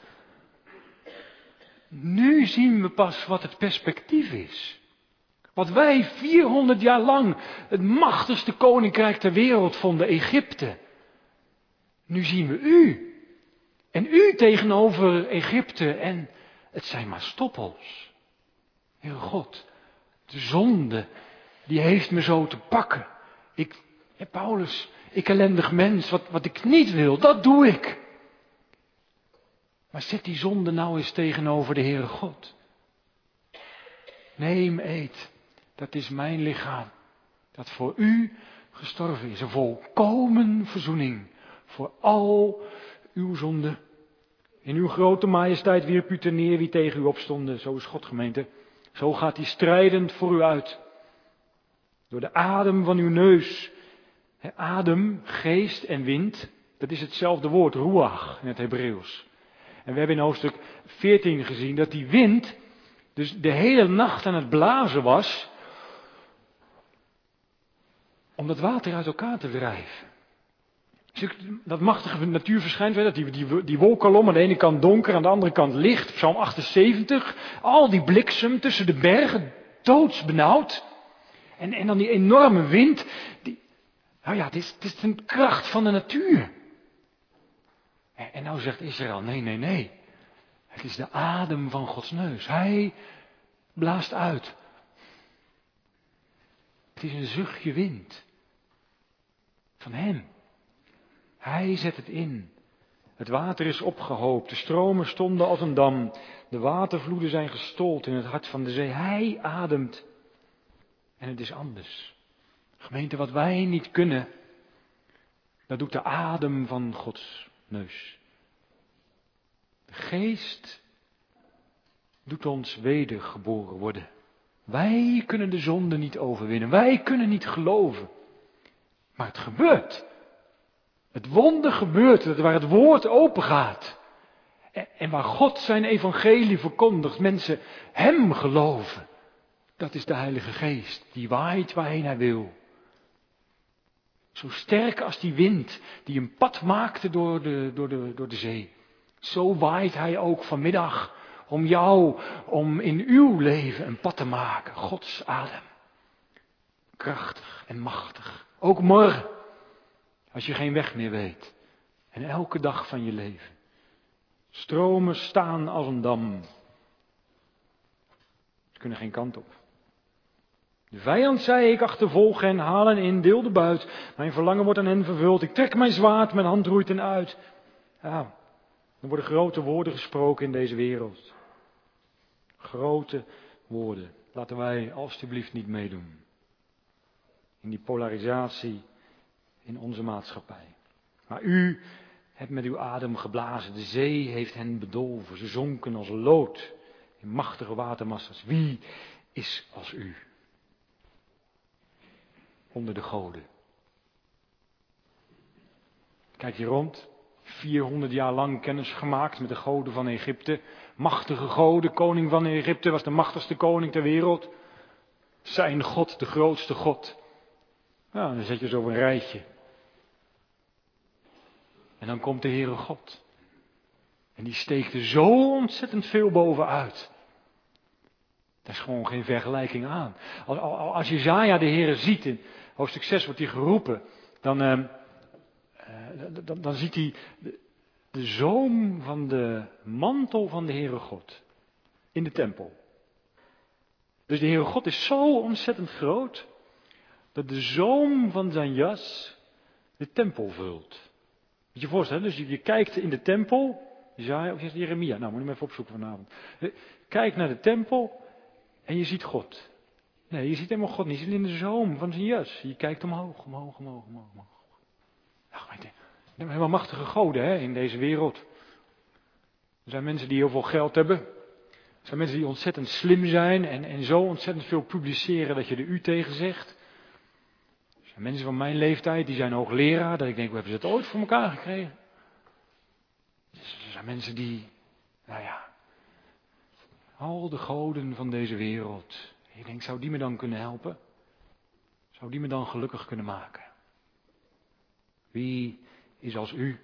Nu zien we pas wat het perspectief is. Wat wij 400 jaar lang het machtigste koninkrijk ter wereld vonden, Egypte. Nu zien we u. En u tegenover Egypte. En het zijn maar stoppels. Heere God, de zonde, die heeft me zo te pakken. Paulus, ik ellendig mens, wat ik niet wil, dat doe ik. Maar zet die zonde nou eens tegenover de Heere God. Neem, eet, dat is mijn lichaam, dat voor u gestorven is. Een volkomen verzoening voor al uw zonde. In uw grote majesteit wierp u ter neer wie tegen u opstonden. Zo is God, gemeente. Zo gaat hij strijdend voor u uit. Door de adem van uw neus. Adem, geest en wind. Dat is hetzelfde woord, ruach in het Hebreeuws. En we hebben in hoofdstuk 14 gezien dat die wind dus de hele nacht aan het blazen was. om dat water uit elkaar te wrijven. Dat machtige natuurverschijnsel, dat die wolkolom, aan de ene kant donker, aan de andere kant licht. Psalm 78, al die bliksem tussen de bergen, doodsbenauwd. En dan die enorme wind. Het is een kracht van de natuur. En nou zegt Israël, nee. Het is de adem van Gods neus. Hij blaast uit. Het is een zuchtje wind. Van hem. Hij zet het in. Het water is opgehoopt. De stromen stonden als een dam. De watervloeden zijn gestold in het hart van de zee. Hij ademt. En het is anders. Gemeente, wat wij niet kunnen, dat doet de adem van Gods neus. De geest doet ons wedergeboren worden. Wij kunnen de zonde niet overwinnen. Wij kunnen niet geloven. Maar het gebeurt. Het wonder gebeurt, waar het woord open gaat. En waar God zijn evangelie verkondigt, mensen hem geloven. Dat is de Heilige Geest, die waait waarheen hij wil. Zo sterk als die wind, die een pad maakte door de zee. Zo waait hij ook vanmiddag om jou, om in uw leven een pad te maken. Gods adem. Krachtig en machtig. Ook morgen. Als je geen weg meer weet. En elke dag van je leven. Stromen staan als een dam. Ze kunnen geen kant op. De vijand zei, ik achtervolg hen, haal hen in, deel de buit. Mijn verlangen wordt aan hen vervuld. Ik trek mijn zwaard, mijn hand roeit hen uit. Ja, er worden grote woorden gesproken in deze wereld. Grote woorden. Laten wij alstublieft niet meedoen. In die polarisatie in onze maatschappij. Maar u hebt met uw adem geblazen. De zee heeft hen bedolven. Ze zonken als lood in machtige watermassa's. Wie is als u? Onder de goden. Kijk hier rond. 400 jaar lang kennis gemaakt met de goden van Egypte. Machtige goden. Koning van Egypte was de machtigste koning ter wereld. Zijn God, de grootste God. Nou, dan zet je zo op een rijtje. En dan komt de Heere God. En die steekt er zo ontzettend veel bovenuit. Daar is gewoon geen vergelijking aan. Als Jesaja de Heere ziet, in hoofdstuk 6 wordt hij geroepen, dan ziet hij de zoom van de mantel van de Heere God in de tempel. Dus de Heere God is zo ontzettend groot, dat de zoom van zijn jas de tempel vult. Moet je je voorstellen, dus je kijkt in de tempel, Jesaja of Jeremia, nou moet je hem even opzoeken vanavond. Kijk naar de tempel en je ziet God. Nee, je ziet helemaal God niet, je ziet in de zoom van zijn jas. Je kijkt omhoog. Nou, weet je, er zijn helemaal machtige goden in deze wereld. Er zijn mensen die heel veel geld hebben. Er zijn mensen die ontzettend slim zijn en zo ontzettend veel publiceren dat je er u tegen zegt. Er zijn mensen van mijn leeftijd, die zijn hoogleraar, dat ik denk, hoe hebben ze dat ooit voor elkaar gekregen? Dus er zijn mensen die, al de goden van deze wereld. Ik denk, zou die me dan kunnen helpen? Zou die me dan gelukkig kunnen maken? Wie is als u?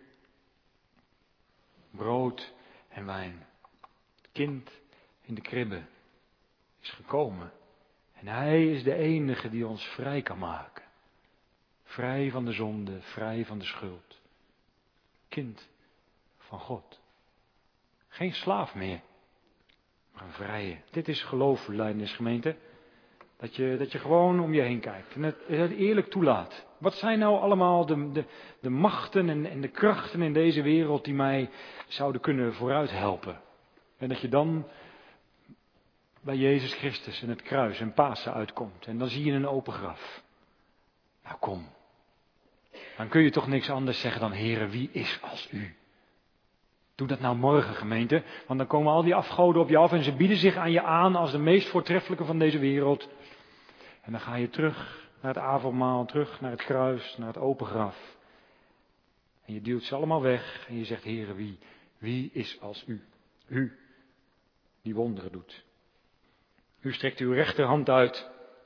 Brood en wijn. Het kind in de kribbe is gekomen. En hij is de enige die ons vrij kan maken. Vrij van de zonde, vrij van de schuld. Kind van God. Geen slaaf meer, maar een vrije. Dit is geloof, Leidenisgemeente. Dat je gewoon om je heen kijkt en het eerlijk toelaat. Wat zijn nou allemaal de machten en de krachten in deze wereld die mij zouden kunnen vooruit helpen? En dat je dan bij Jezus Christus en het kruis en Pasen uitkomt. En dan zie je een open graf. Nou kom. Dan kun je toch niks anders zeggen dan, Heere, wie is als u? Doe dat nou morgen, gemeente. Want dan komen al die afgoden op je af en ze bieden zich aan je aan als de meest voortreffelijke van deze wereld. En dan ga je terug naar het avondmaal, terug naar het kruis, naar het open graf. En je duwt ze allemaal weg en je zegt, Heere, wie is als u? U, die wonderen doet. U strekt uw rechterhand uit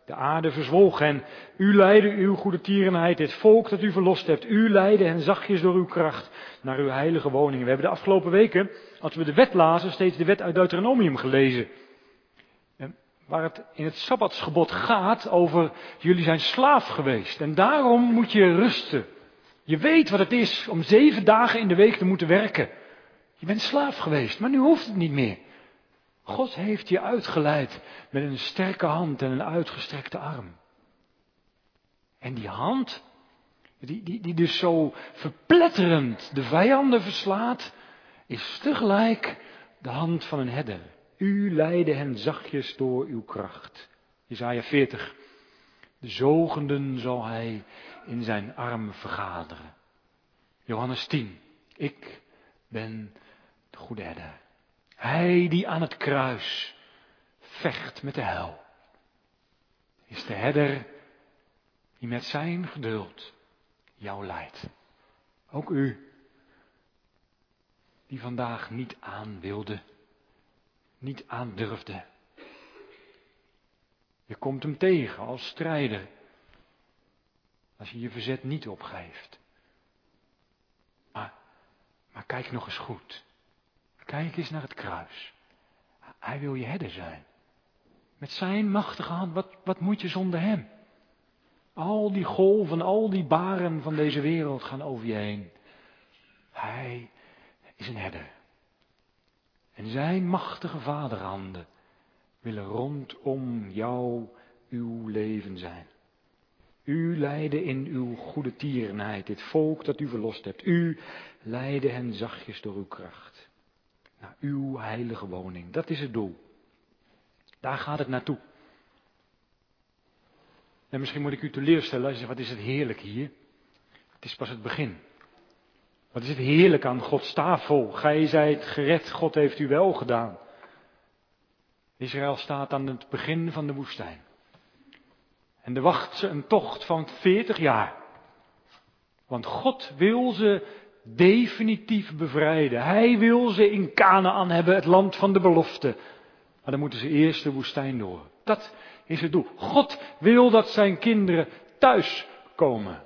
De aarde verzwolg hen. U leidde uw goede tierenheid, dit volk dat u verlost hebt. U leidde hen zachtjes door uw kracht naar uw heilige woningen. We hebben de afgelopen weken, als we de wet lazen, steeds de wet uit Deuteronomium gelezen. Waar het in het Sabbatsgebod gaat over, jullie zijn slaaf geweest. En daarom moet je rusten. Je weet wat het is om 7 dagen in de week te moeten werken. Je bent slaaf geweest, maar nu hoeft het niet meer. God heeft je uitgeleid met een sterke hand en een uitgestrekte arm. En die hand, die dus zo verpletterend de vijanden verslaat, is tegelijk de hand van een herder. U leidde hen zachtjes door uw kracht. Jesaja 40. De zogenden zal hij in zijn arm vergaderen. Johannes 10. Ik ben de goede herder. Hij die aan het kruis vecht met de hel, is de herder die met zijn geduld jou leidt. Ook u, die vandaag niet aan wilde, niet aandurfde. Je komt hem tegen als strijder, als je je verzet niet opgeeft. Maar kijk nog eens goed. Kijk eens naar het kruis. Hij wil je herder zijn. Met zijn machtige hand, wat moet je zonder hem? Al die golven, al die baren van deze wereld gaan over je heen. Hij is een herder. En zijn machtige vaderhanden willen rondom jou uw leven zijn. U leidde in uw goede tierenheid dit volk dat u verlost hebt. U leidde hen zachtjes door uw kracht. Naar uw heilige woning. Dat is het doel. Daar gaat het naartoe. En misschien moet ik u teleurstellen als je zegt, wat is het heerlijk hier. Het is pas het begin. Wat is het heerlijk aan Gods tafel. Gij zijt gered, God heeft u wel gedaan. Israël staat aan het begin van de woestijn. En er wacht ze een tocht van 40 jaar. Want God wil ze definitief bevrijden. Hij wil ze in Kanaän hebben, het land van de belofte. Maar dan moeten ze eerst de woestijn door. Dat is het doel. God wil dat zijn kinderen thuis komen.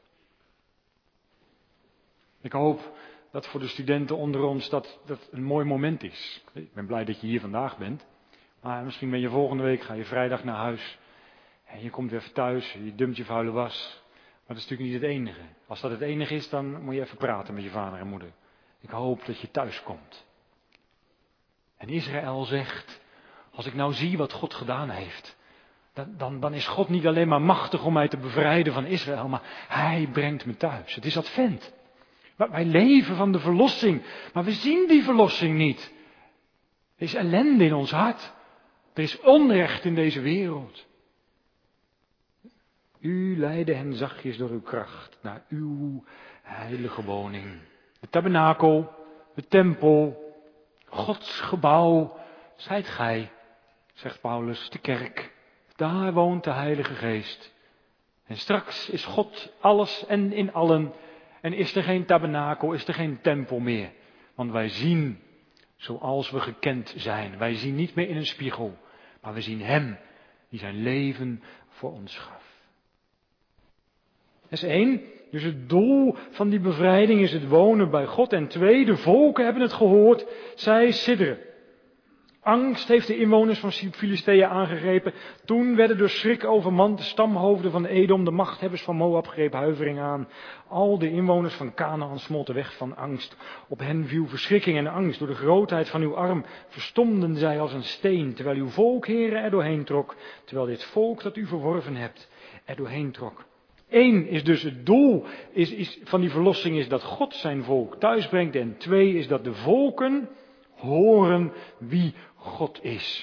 Ik hoop dat voor de studenten onder ons dat een mooi moment is. Ik ben blij dat je hier vandaag bent. Maar misschien ben je volgende week, ga je vrijdag naar huis. En je komt weer even thuis, je dumpt je vuile was. Maar dat is natuurlijk niet het enige. Als dat het enige is, dan moet je even praten met je vader en moeder. Ik hoop dat je thuis komt. En Israël zegt, als ik nou zie wat God gedaan heeft, dan is God niet alleen maar machtig om mij te bevrijden van Israël, maar hij brengt me thuis. Het is Advent. Wij leven van de verlossing, maar we zien die verlossing niet. Er is ellende in ons hart. Er is onrecht in deze wereld. U leidde hen zachtjes door uw kracht naar uw heilige woning. De tabernakel, de tempel, Gods gebouw, zijt gij, zegt Paulus, de kerk. Daar woont de Heilige Geest. En straks is God alles en in allen. En is er geen tabernakel, is er geen tempel meer. Want wij zien zoals we gekend zijn. Wij zien niet meer in een spiegel. Maar we zien Hem die zijn leven voor ons gaf. Dat is 1. Dus het doel van die bevrijding is het wonen bij God. En 2. De volken hebben het gehoord. Zij sidderen. Angst heeft de inwoners van Filistea aangegrepen. Toen werden door schrik overmand de stamhoofden van Edom, de machthebbers van Moab greep huivering aan. Al de inwoners van Kanaän smolten weg van angst. Op hen viel verschrikking en angst. Door de grootheid van uw arm verstomden zij als een steen, terwijl uw volk, Heere, er doorheen trok. Terwijl dit volk dat u verworven hebt, er doorheen trok. 1 is dus het doel van die verlossing is dat God zijn volk thuis brengt. En 2 is dat de volken horen wie God is.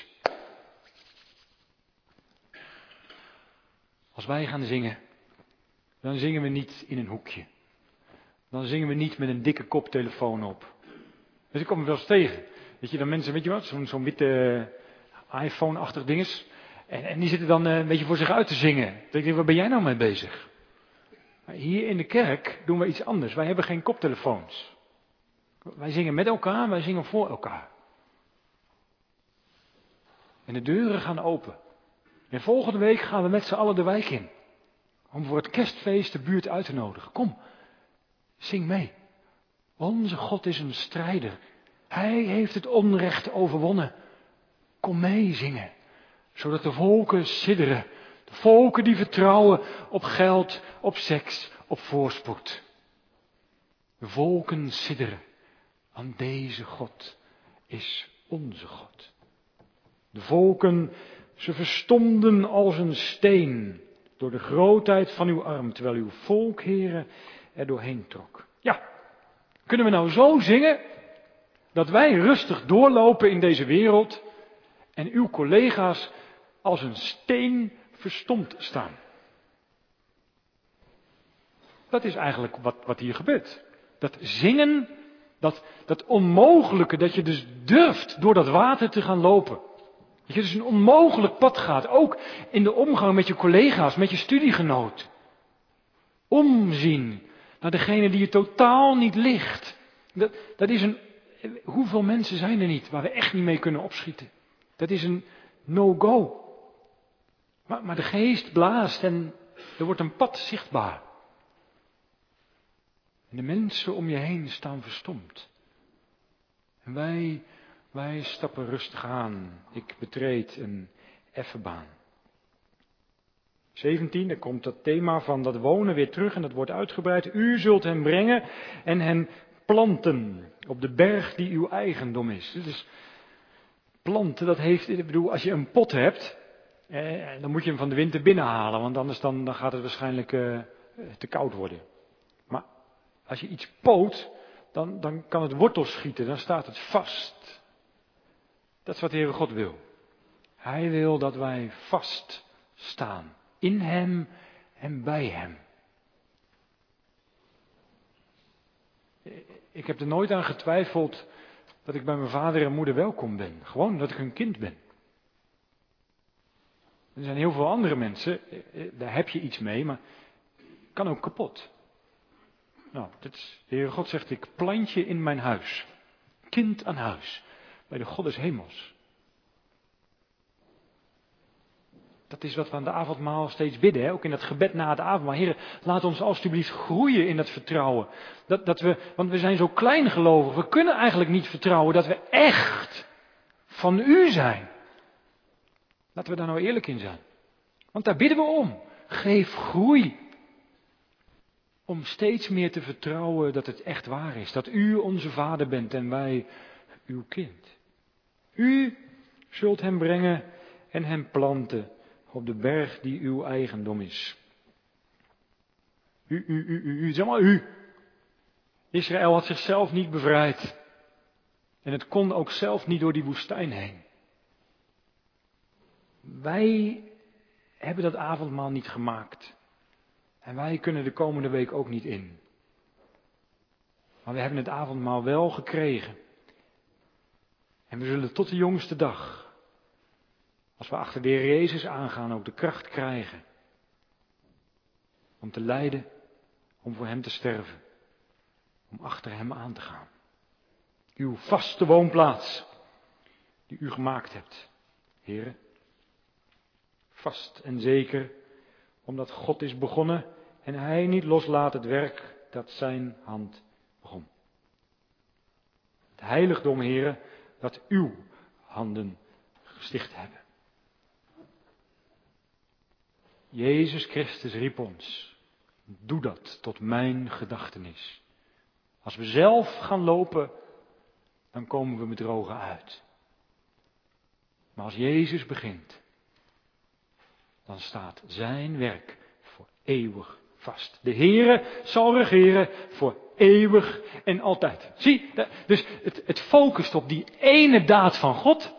Als wij gaan zingen, dan zingen we niet in een hoekje. Dan zingen we niet met een dikke koptelefoon op. Dus ik kom er wel eens tegen. Weet je, dan mensen, weet je wat, zo'n witte iPhone-achtig dinges. En die zitten dan een beetje voor zich uit te zingen. Dan denk ik, waar ben jij nou mee bezig? Maar hier in de kerk doen we iets anders. Wij hebben geen koptelefoons. Wij zingen met elkaar, wij zingen voor elkaar. En de deuren gaan open. En volgende week gaan we met z'n allen de wijk in. Om voor het kerstfeest de buurt uit te nodigen. Kom, zing mee. Onze God is een strijder. Hij heeft het onrecht overwonnen. Kom mee zingen. Zodat de volken sidderen. De volken die vertrouwen op geld, op seks, op voorspoed. De volken sidderen. Want deze God is onze God. De volken, ze verstomden als een steen door de grootheid van uw arm, terwijl uw volk, Heere, er doorheen trok. Ja, kunnen we nou zo zingen dat wij rustig doorlopen in deze wereld en uw collega's als een steen verstomd staan? Dat is eigenlijk wat hier gebeurt. Dat zingen, dat onmogelijke, dat je dus durft door dat water te gaan lopen. Dat je dus een onmogelijk pad gaat, ook in de omgang met je collega's, met je studiegenoot. Omzien naar degene die je totaal niet ligt. Dat is hoeveel mensen zijn er niet waar we echt niet mee kunnen opschieten? Dat is een no-go. Maar de geest blaast en er wordt een pad zichtbaar. En de mensen om je heen staan verstomd. En wij stappen rustig aan. Ik betreed een effenbaan. 17, daar komt dat thema van dat wonen weer terug en dat wordt uitgebreid. U zult hen brengen en hen planten op de berg die uw eigendom is. Dus planten, dat heeft, ik bedoel, als je een pot hebt, dan moet je hem van de winter binnenhalen, want anders dan gaat het waarschijnlijk te koud worden. Maar als je iets poot, dan kan het wortels schieten, dan staat het vast. Dat is wat de Heere God wil. Hij wil dat wij vast staan. In hem en bij hem. Ik heb er nooit aan getwijfeld dat ik bij mijn vader en moeder welkom ben. Gewoon dat ik hun kind ben. Er zijn heel veel andere mensen, daar heb je iets mee, maar kan ook kapot. Nou, de Heere God zegt, ik plant je in mijn huis. Kind aan huis. Bij de God des hemels. Dat is wat we aan de avondmaal steeds bidden, hè? Ook in dat gebed na het avondmaal. Heere, laat ons alstublieft groeien in dat vertrouwen. Want we zijn zo klein gelovig, we kunnen eigenlijk niet vertrouwen dat we echt van u zijn. Laten we daar nou eerlijk in zijn. Want daar bidden we om. Geef groei. Om steeds meer te vertrouwen dat het echt waar is. Dat u onze vader bent en wij uw kind. U zult hem brengen en hem planten op de berg die uw eigendom is. U, zeg maar u. Israël had zichzelf niet bevrijd. En het kon ook zelf niet door die woestijn heen. Wij hebben dat avondmaal niet gemaakt. En wij kunnen de komende week ook niet in. Maar we hebben het avondmaal wel gekregen. En we zullen tot de jongste dag, als we achter de Heer Jezus aangaan, ook de kracht krijgen. Om te lijden, om voor hem te sterven. Om achter hem aan te gaan. Uw vaste woonplaats, die u gemaakt hebt, Heere. Vast en zeker, omdat God is begonnen en hij niet loslaat het werk dat zijn hand begon. Het heiligdom, Heere, dat uw handen gesticht hebben. Jezus Christus riep ons, doe dat tot mijn gedachtenis. Als we zelf gaan lopen, dan komen we met drogen uit. Maar als Jezus begint, dan staat zijn werk voor eeuwig vast. De Heere zal regeren voor eeuwig en altijd. Zie, dus het focust op die ene daad van God.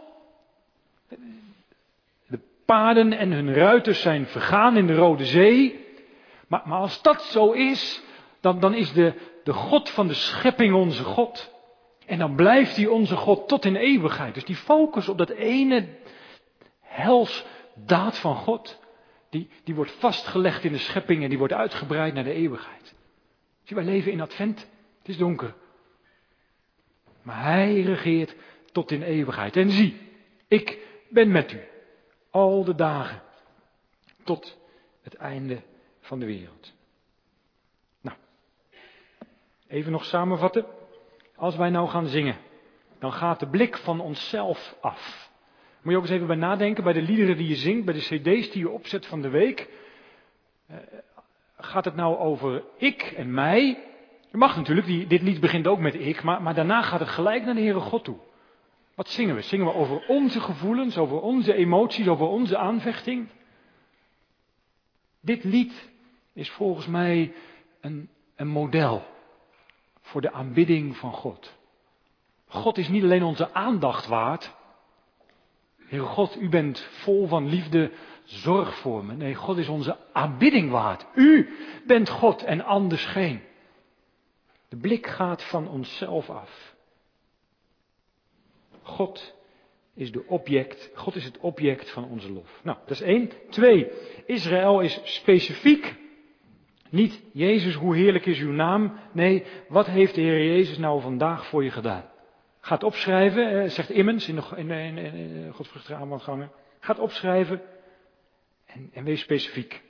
De paarden en hun ruiters zijn vergaan in de Rode Zee. Maar als dat zo is, dan is de God van de schepping onze God. En dan blijft hij onze God tot in eeuwigheid. Dus die focus op dat ene helsdaad van God, die wordt vastgelegd in de schepping en die wordt uitgebreid naar de eeuwigheid. Zie, wij leven in Advent. Het is donker. Maar hij regeert tot in eeuwigheid. En zie, ik ben met u al de dagen tot het einde van de wereld. Nou, even nog samenvatten. Als wij nou gaan zingen, dan gaat de blik van onszelf af. Moet je ook eens even bij nadenken, bij de liederen die je zingt, bij de cd's die je opzet van de week. Gaat het nou over ik en mij? Je mag natuurlijk, dit lied begint ook met ik, maar daarna gaat het gelijk naar de Heere God toe. Wat zingen we? Zingen we over onze gevoelens, over onze emoties, over onze aanvechting? Dit lied is volgens mij een model voor de aanbidding van God. God is niet alleen onze aandacht waard. Heere God, u bent vol van liefde, zorg voor me. Nee, God is onze aanbidding waard. U bent God en anders geen. De blik gaat van onszelf af. God is het object van onze lof. Nou, dat is 1. 2. Israël is specifiek. Niet, Jezus, hoe heerlijk is uw naam. Nee, wat heeft de Heer Jezus nou vandaag voor je gedaan? Ga het opschrijven, zegt Immens in de Godvruchtige aanwangangen. Ga het opschrijven en wees specifiek.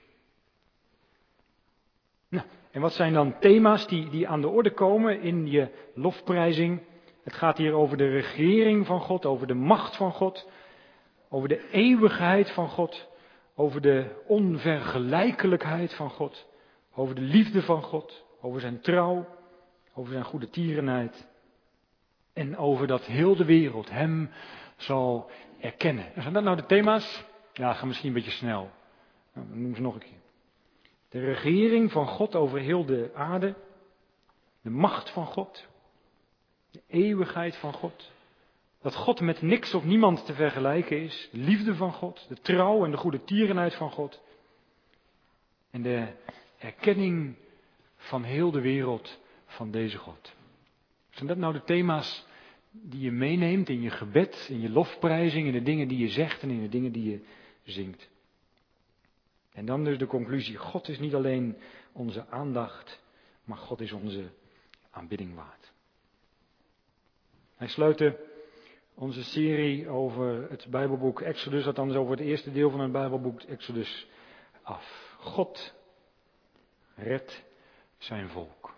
Nou, en wat zijn dan thema's die aan de orde komen in je lofprijzing? Het gaat hier over de regering van God, over de macht van God, over de eeuwigheid van God, over de onvergelijkelijkheid van God, over de liefde van God, over zijn trouw, over zijn goede tierenheid en over dat heel de wereld hem zal erkennen. En zijn dat nou de thema's? Ja, ga misschien een beetje snel. Nou, dan noem ze nog een keer. De regering van God over heel de aarde, de macht van God, de eeuwigheid van God, dat God met niks of niemand te vergelijken is, de liefde van God, de trouw en de goede tierenheid van God en de erkenning van heel de wereld van deze God. Zijn dat nou de thema's die je meeneemt in je gebed, in je lofprijzing, in de dingen die je zegt en in de dingen die je zingt? En dan dus de conclusie, God is niet alleen onze aandacht, maar God is onze aanbidding waard. Wij sluiten onze serie over het Bijbelboek Exodus, althans over het eerste deel van het Bijbelboek Exodus, af. God redt zijn volk.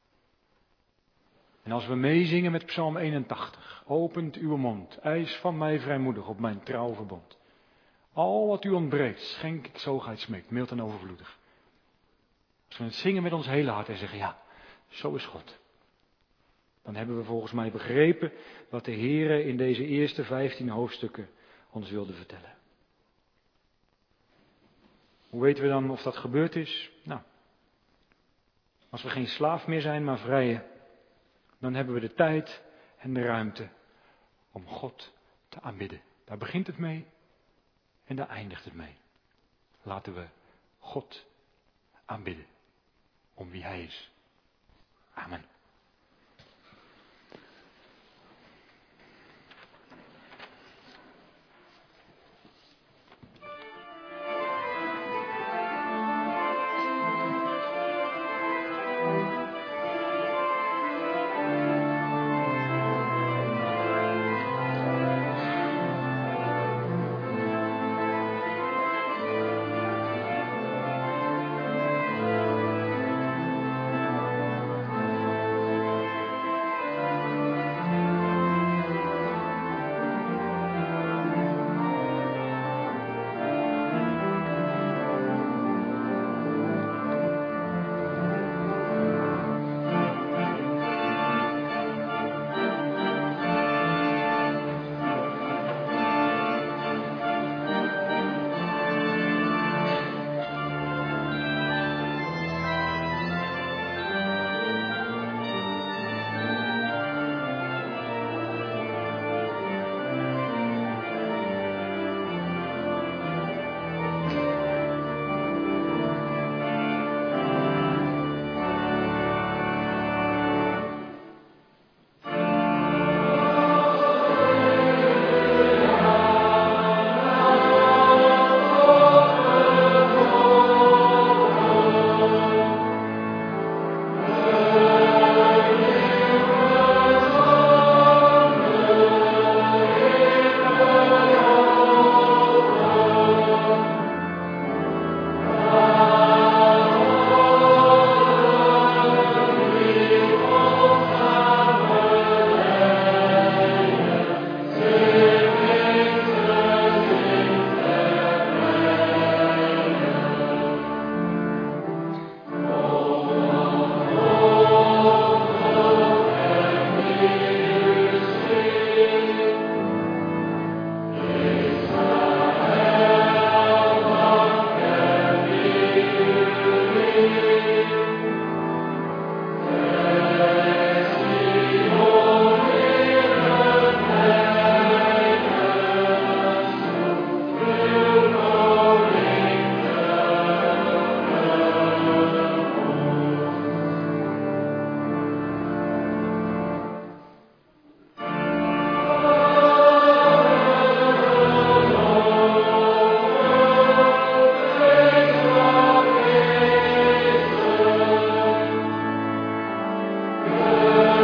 En als we meezingen met Psalm 81, opent uw mond, eis van mij vrijmoedig op mijn trouw verbond. Al wat u ontbreekt, schenk ik zo gij het smeekt, mild en overvloedig. Als we het zingen met ons hele hart en zeggen, ja, zo is God. Dan hebben we volgens mij begrepen wat de Heere in deze eerste 15 hoofdstukken ons wilde vertellen. Hoe weten we dan of dat gebeurd is? Nou, als we geen slaaf meer zijn, maar vrije, dan hebben we de tijd en de ruimte om God te aanbidden. Daar begint het mee en daar eindigt het mee. Laten we God aanbidden om wie Hij is. Amen.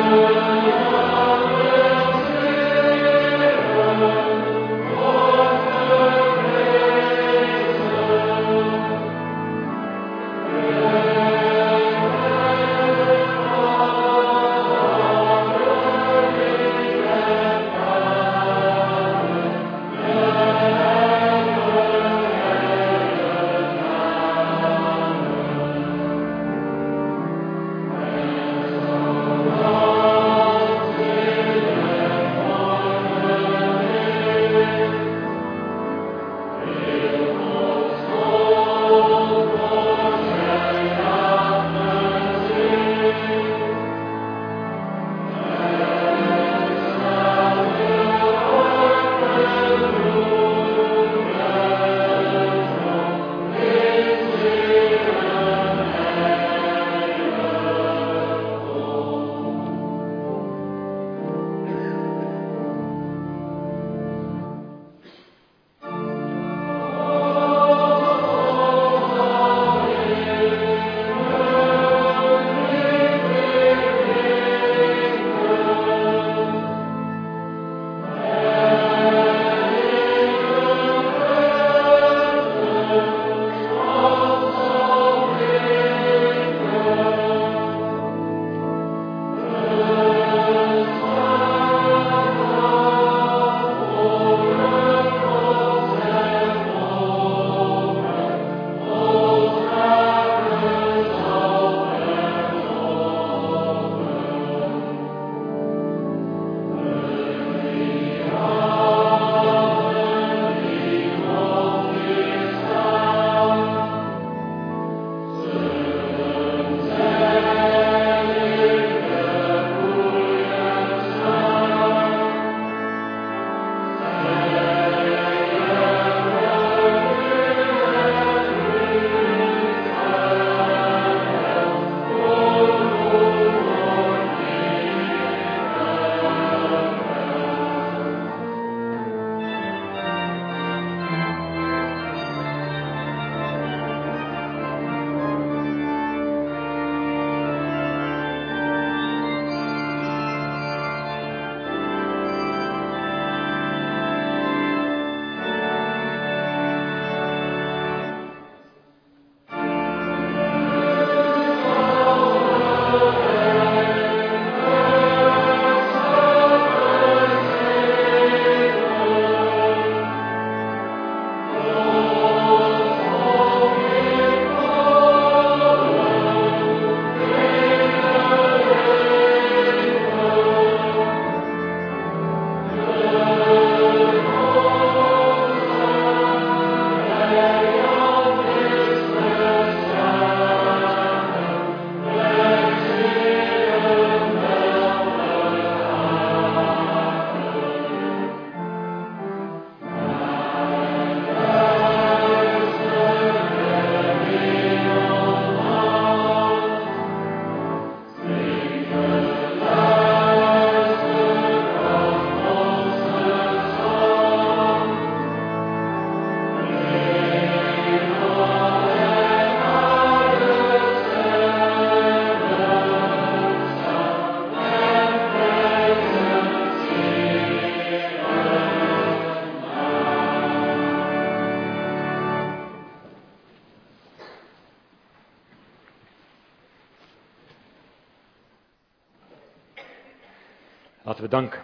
Laten we danken.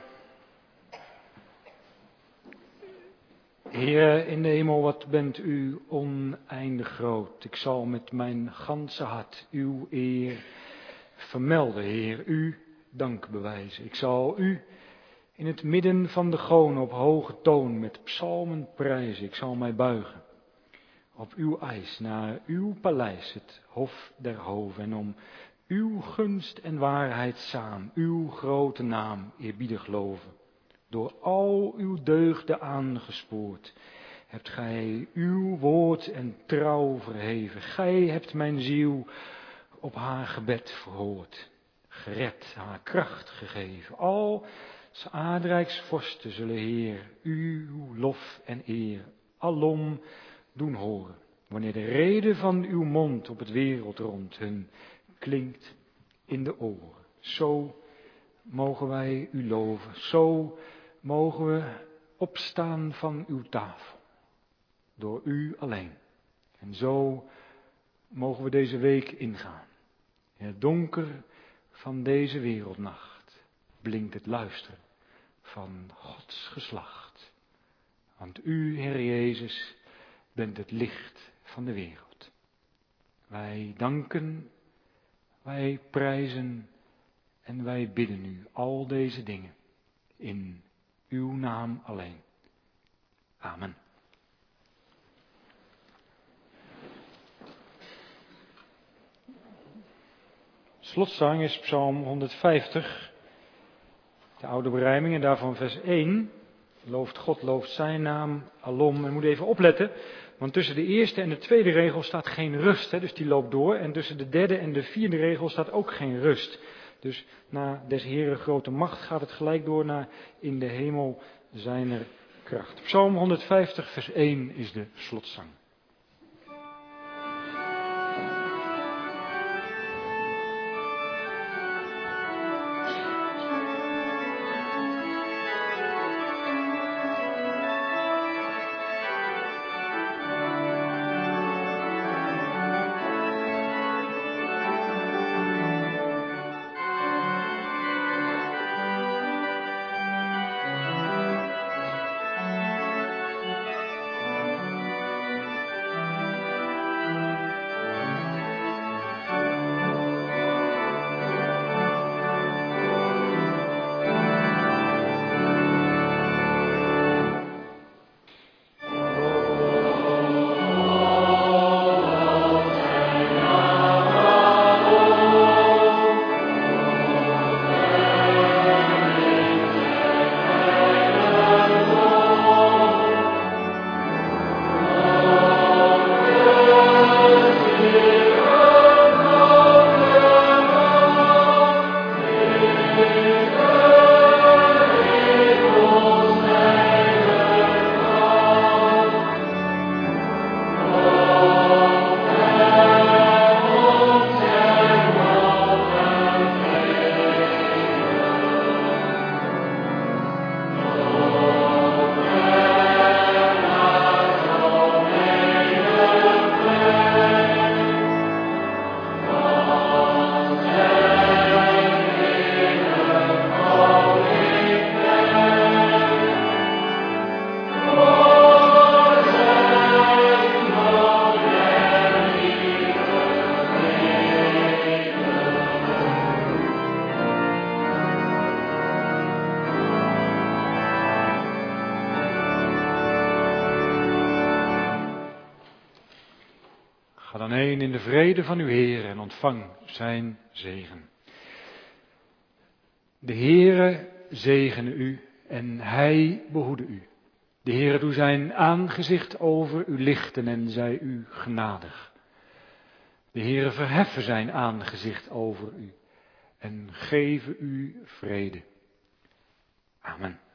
Heer in de hemel, wat bent u oneindig groot. Ik zal met mijn ganse hart uw eer vermelden, Heer, u dank bewijzen. Ik zal u in het midden van de goon op hoge toon met psalmen prijzen. Ik zal mij buigen op uw eis naar uw paleis, het hof der hoven, en om uw gunst en waarheid saam, uw grote naam eerbiedig loven. Door al uw deugden aangespoord, hebt gij uw woord en trouw verheven. Gij hebt mijn ziel op haar gebed verhoord, gered, haar kracht gegeven. Al aardrijks vorsten zullen, Heer, uw lof en eer alom doen horen, wanneer de rede van uw mond op het wereldrond hun klinkt in de oren. Zo, mogen wij u loven. Zo mogen we opstaan van uw tafel. Door u alleen. En zo mogen we deze week ingaan. In het donker van deze wereldnacht blinkt het luisteren van Gods geslacht. Want u, Heer Jezus, bent het licht van de wereld. Wij danken, wij prijzen en wij bidden u al deze dingen in uw naam alleen. Amen. Slotzang is Psalm 150, de oude berijming en daarvan vers 1. Looft God, looft zijn naam, alom. En moet even opletten, want tussen de eerste en de tweede regel staat geen rust, dus die loopt door. En tussen de derde en de vierde regel staat ook geen rust. Dus na des Heeren grote macht gaat het gelijk door naar in de hemel zijner kracht. Psalm 150 vers 1 is de slotzang. Ga dan heen in de vrede van uw Heer en ontvang zijn zegen. De Heere zegene u en hij behoede u. De Heere doe zijn aangezicht over u lichten en zij u genadig. De Heere verheffen zijn aangezicht over u en geven u vrede. Amen.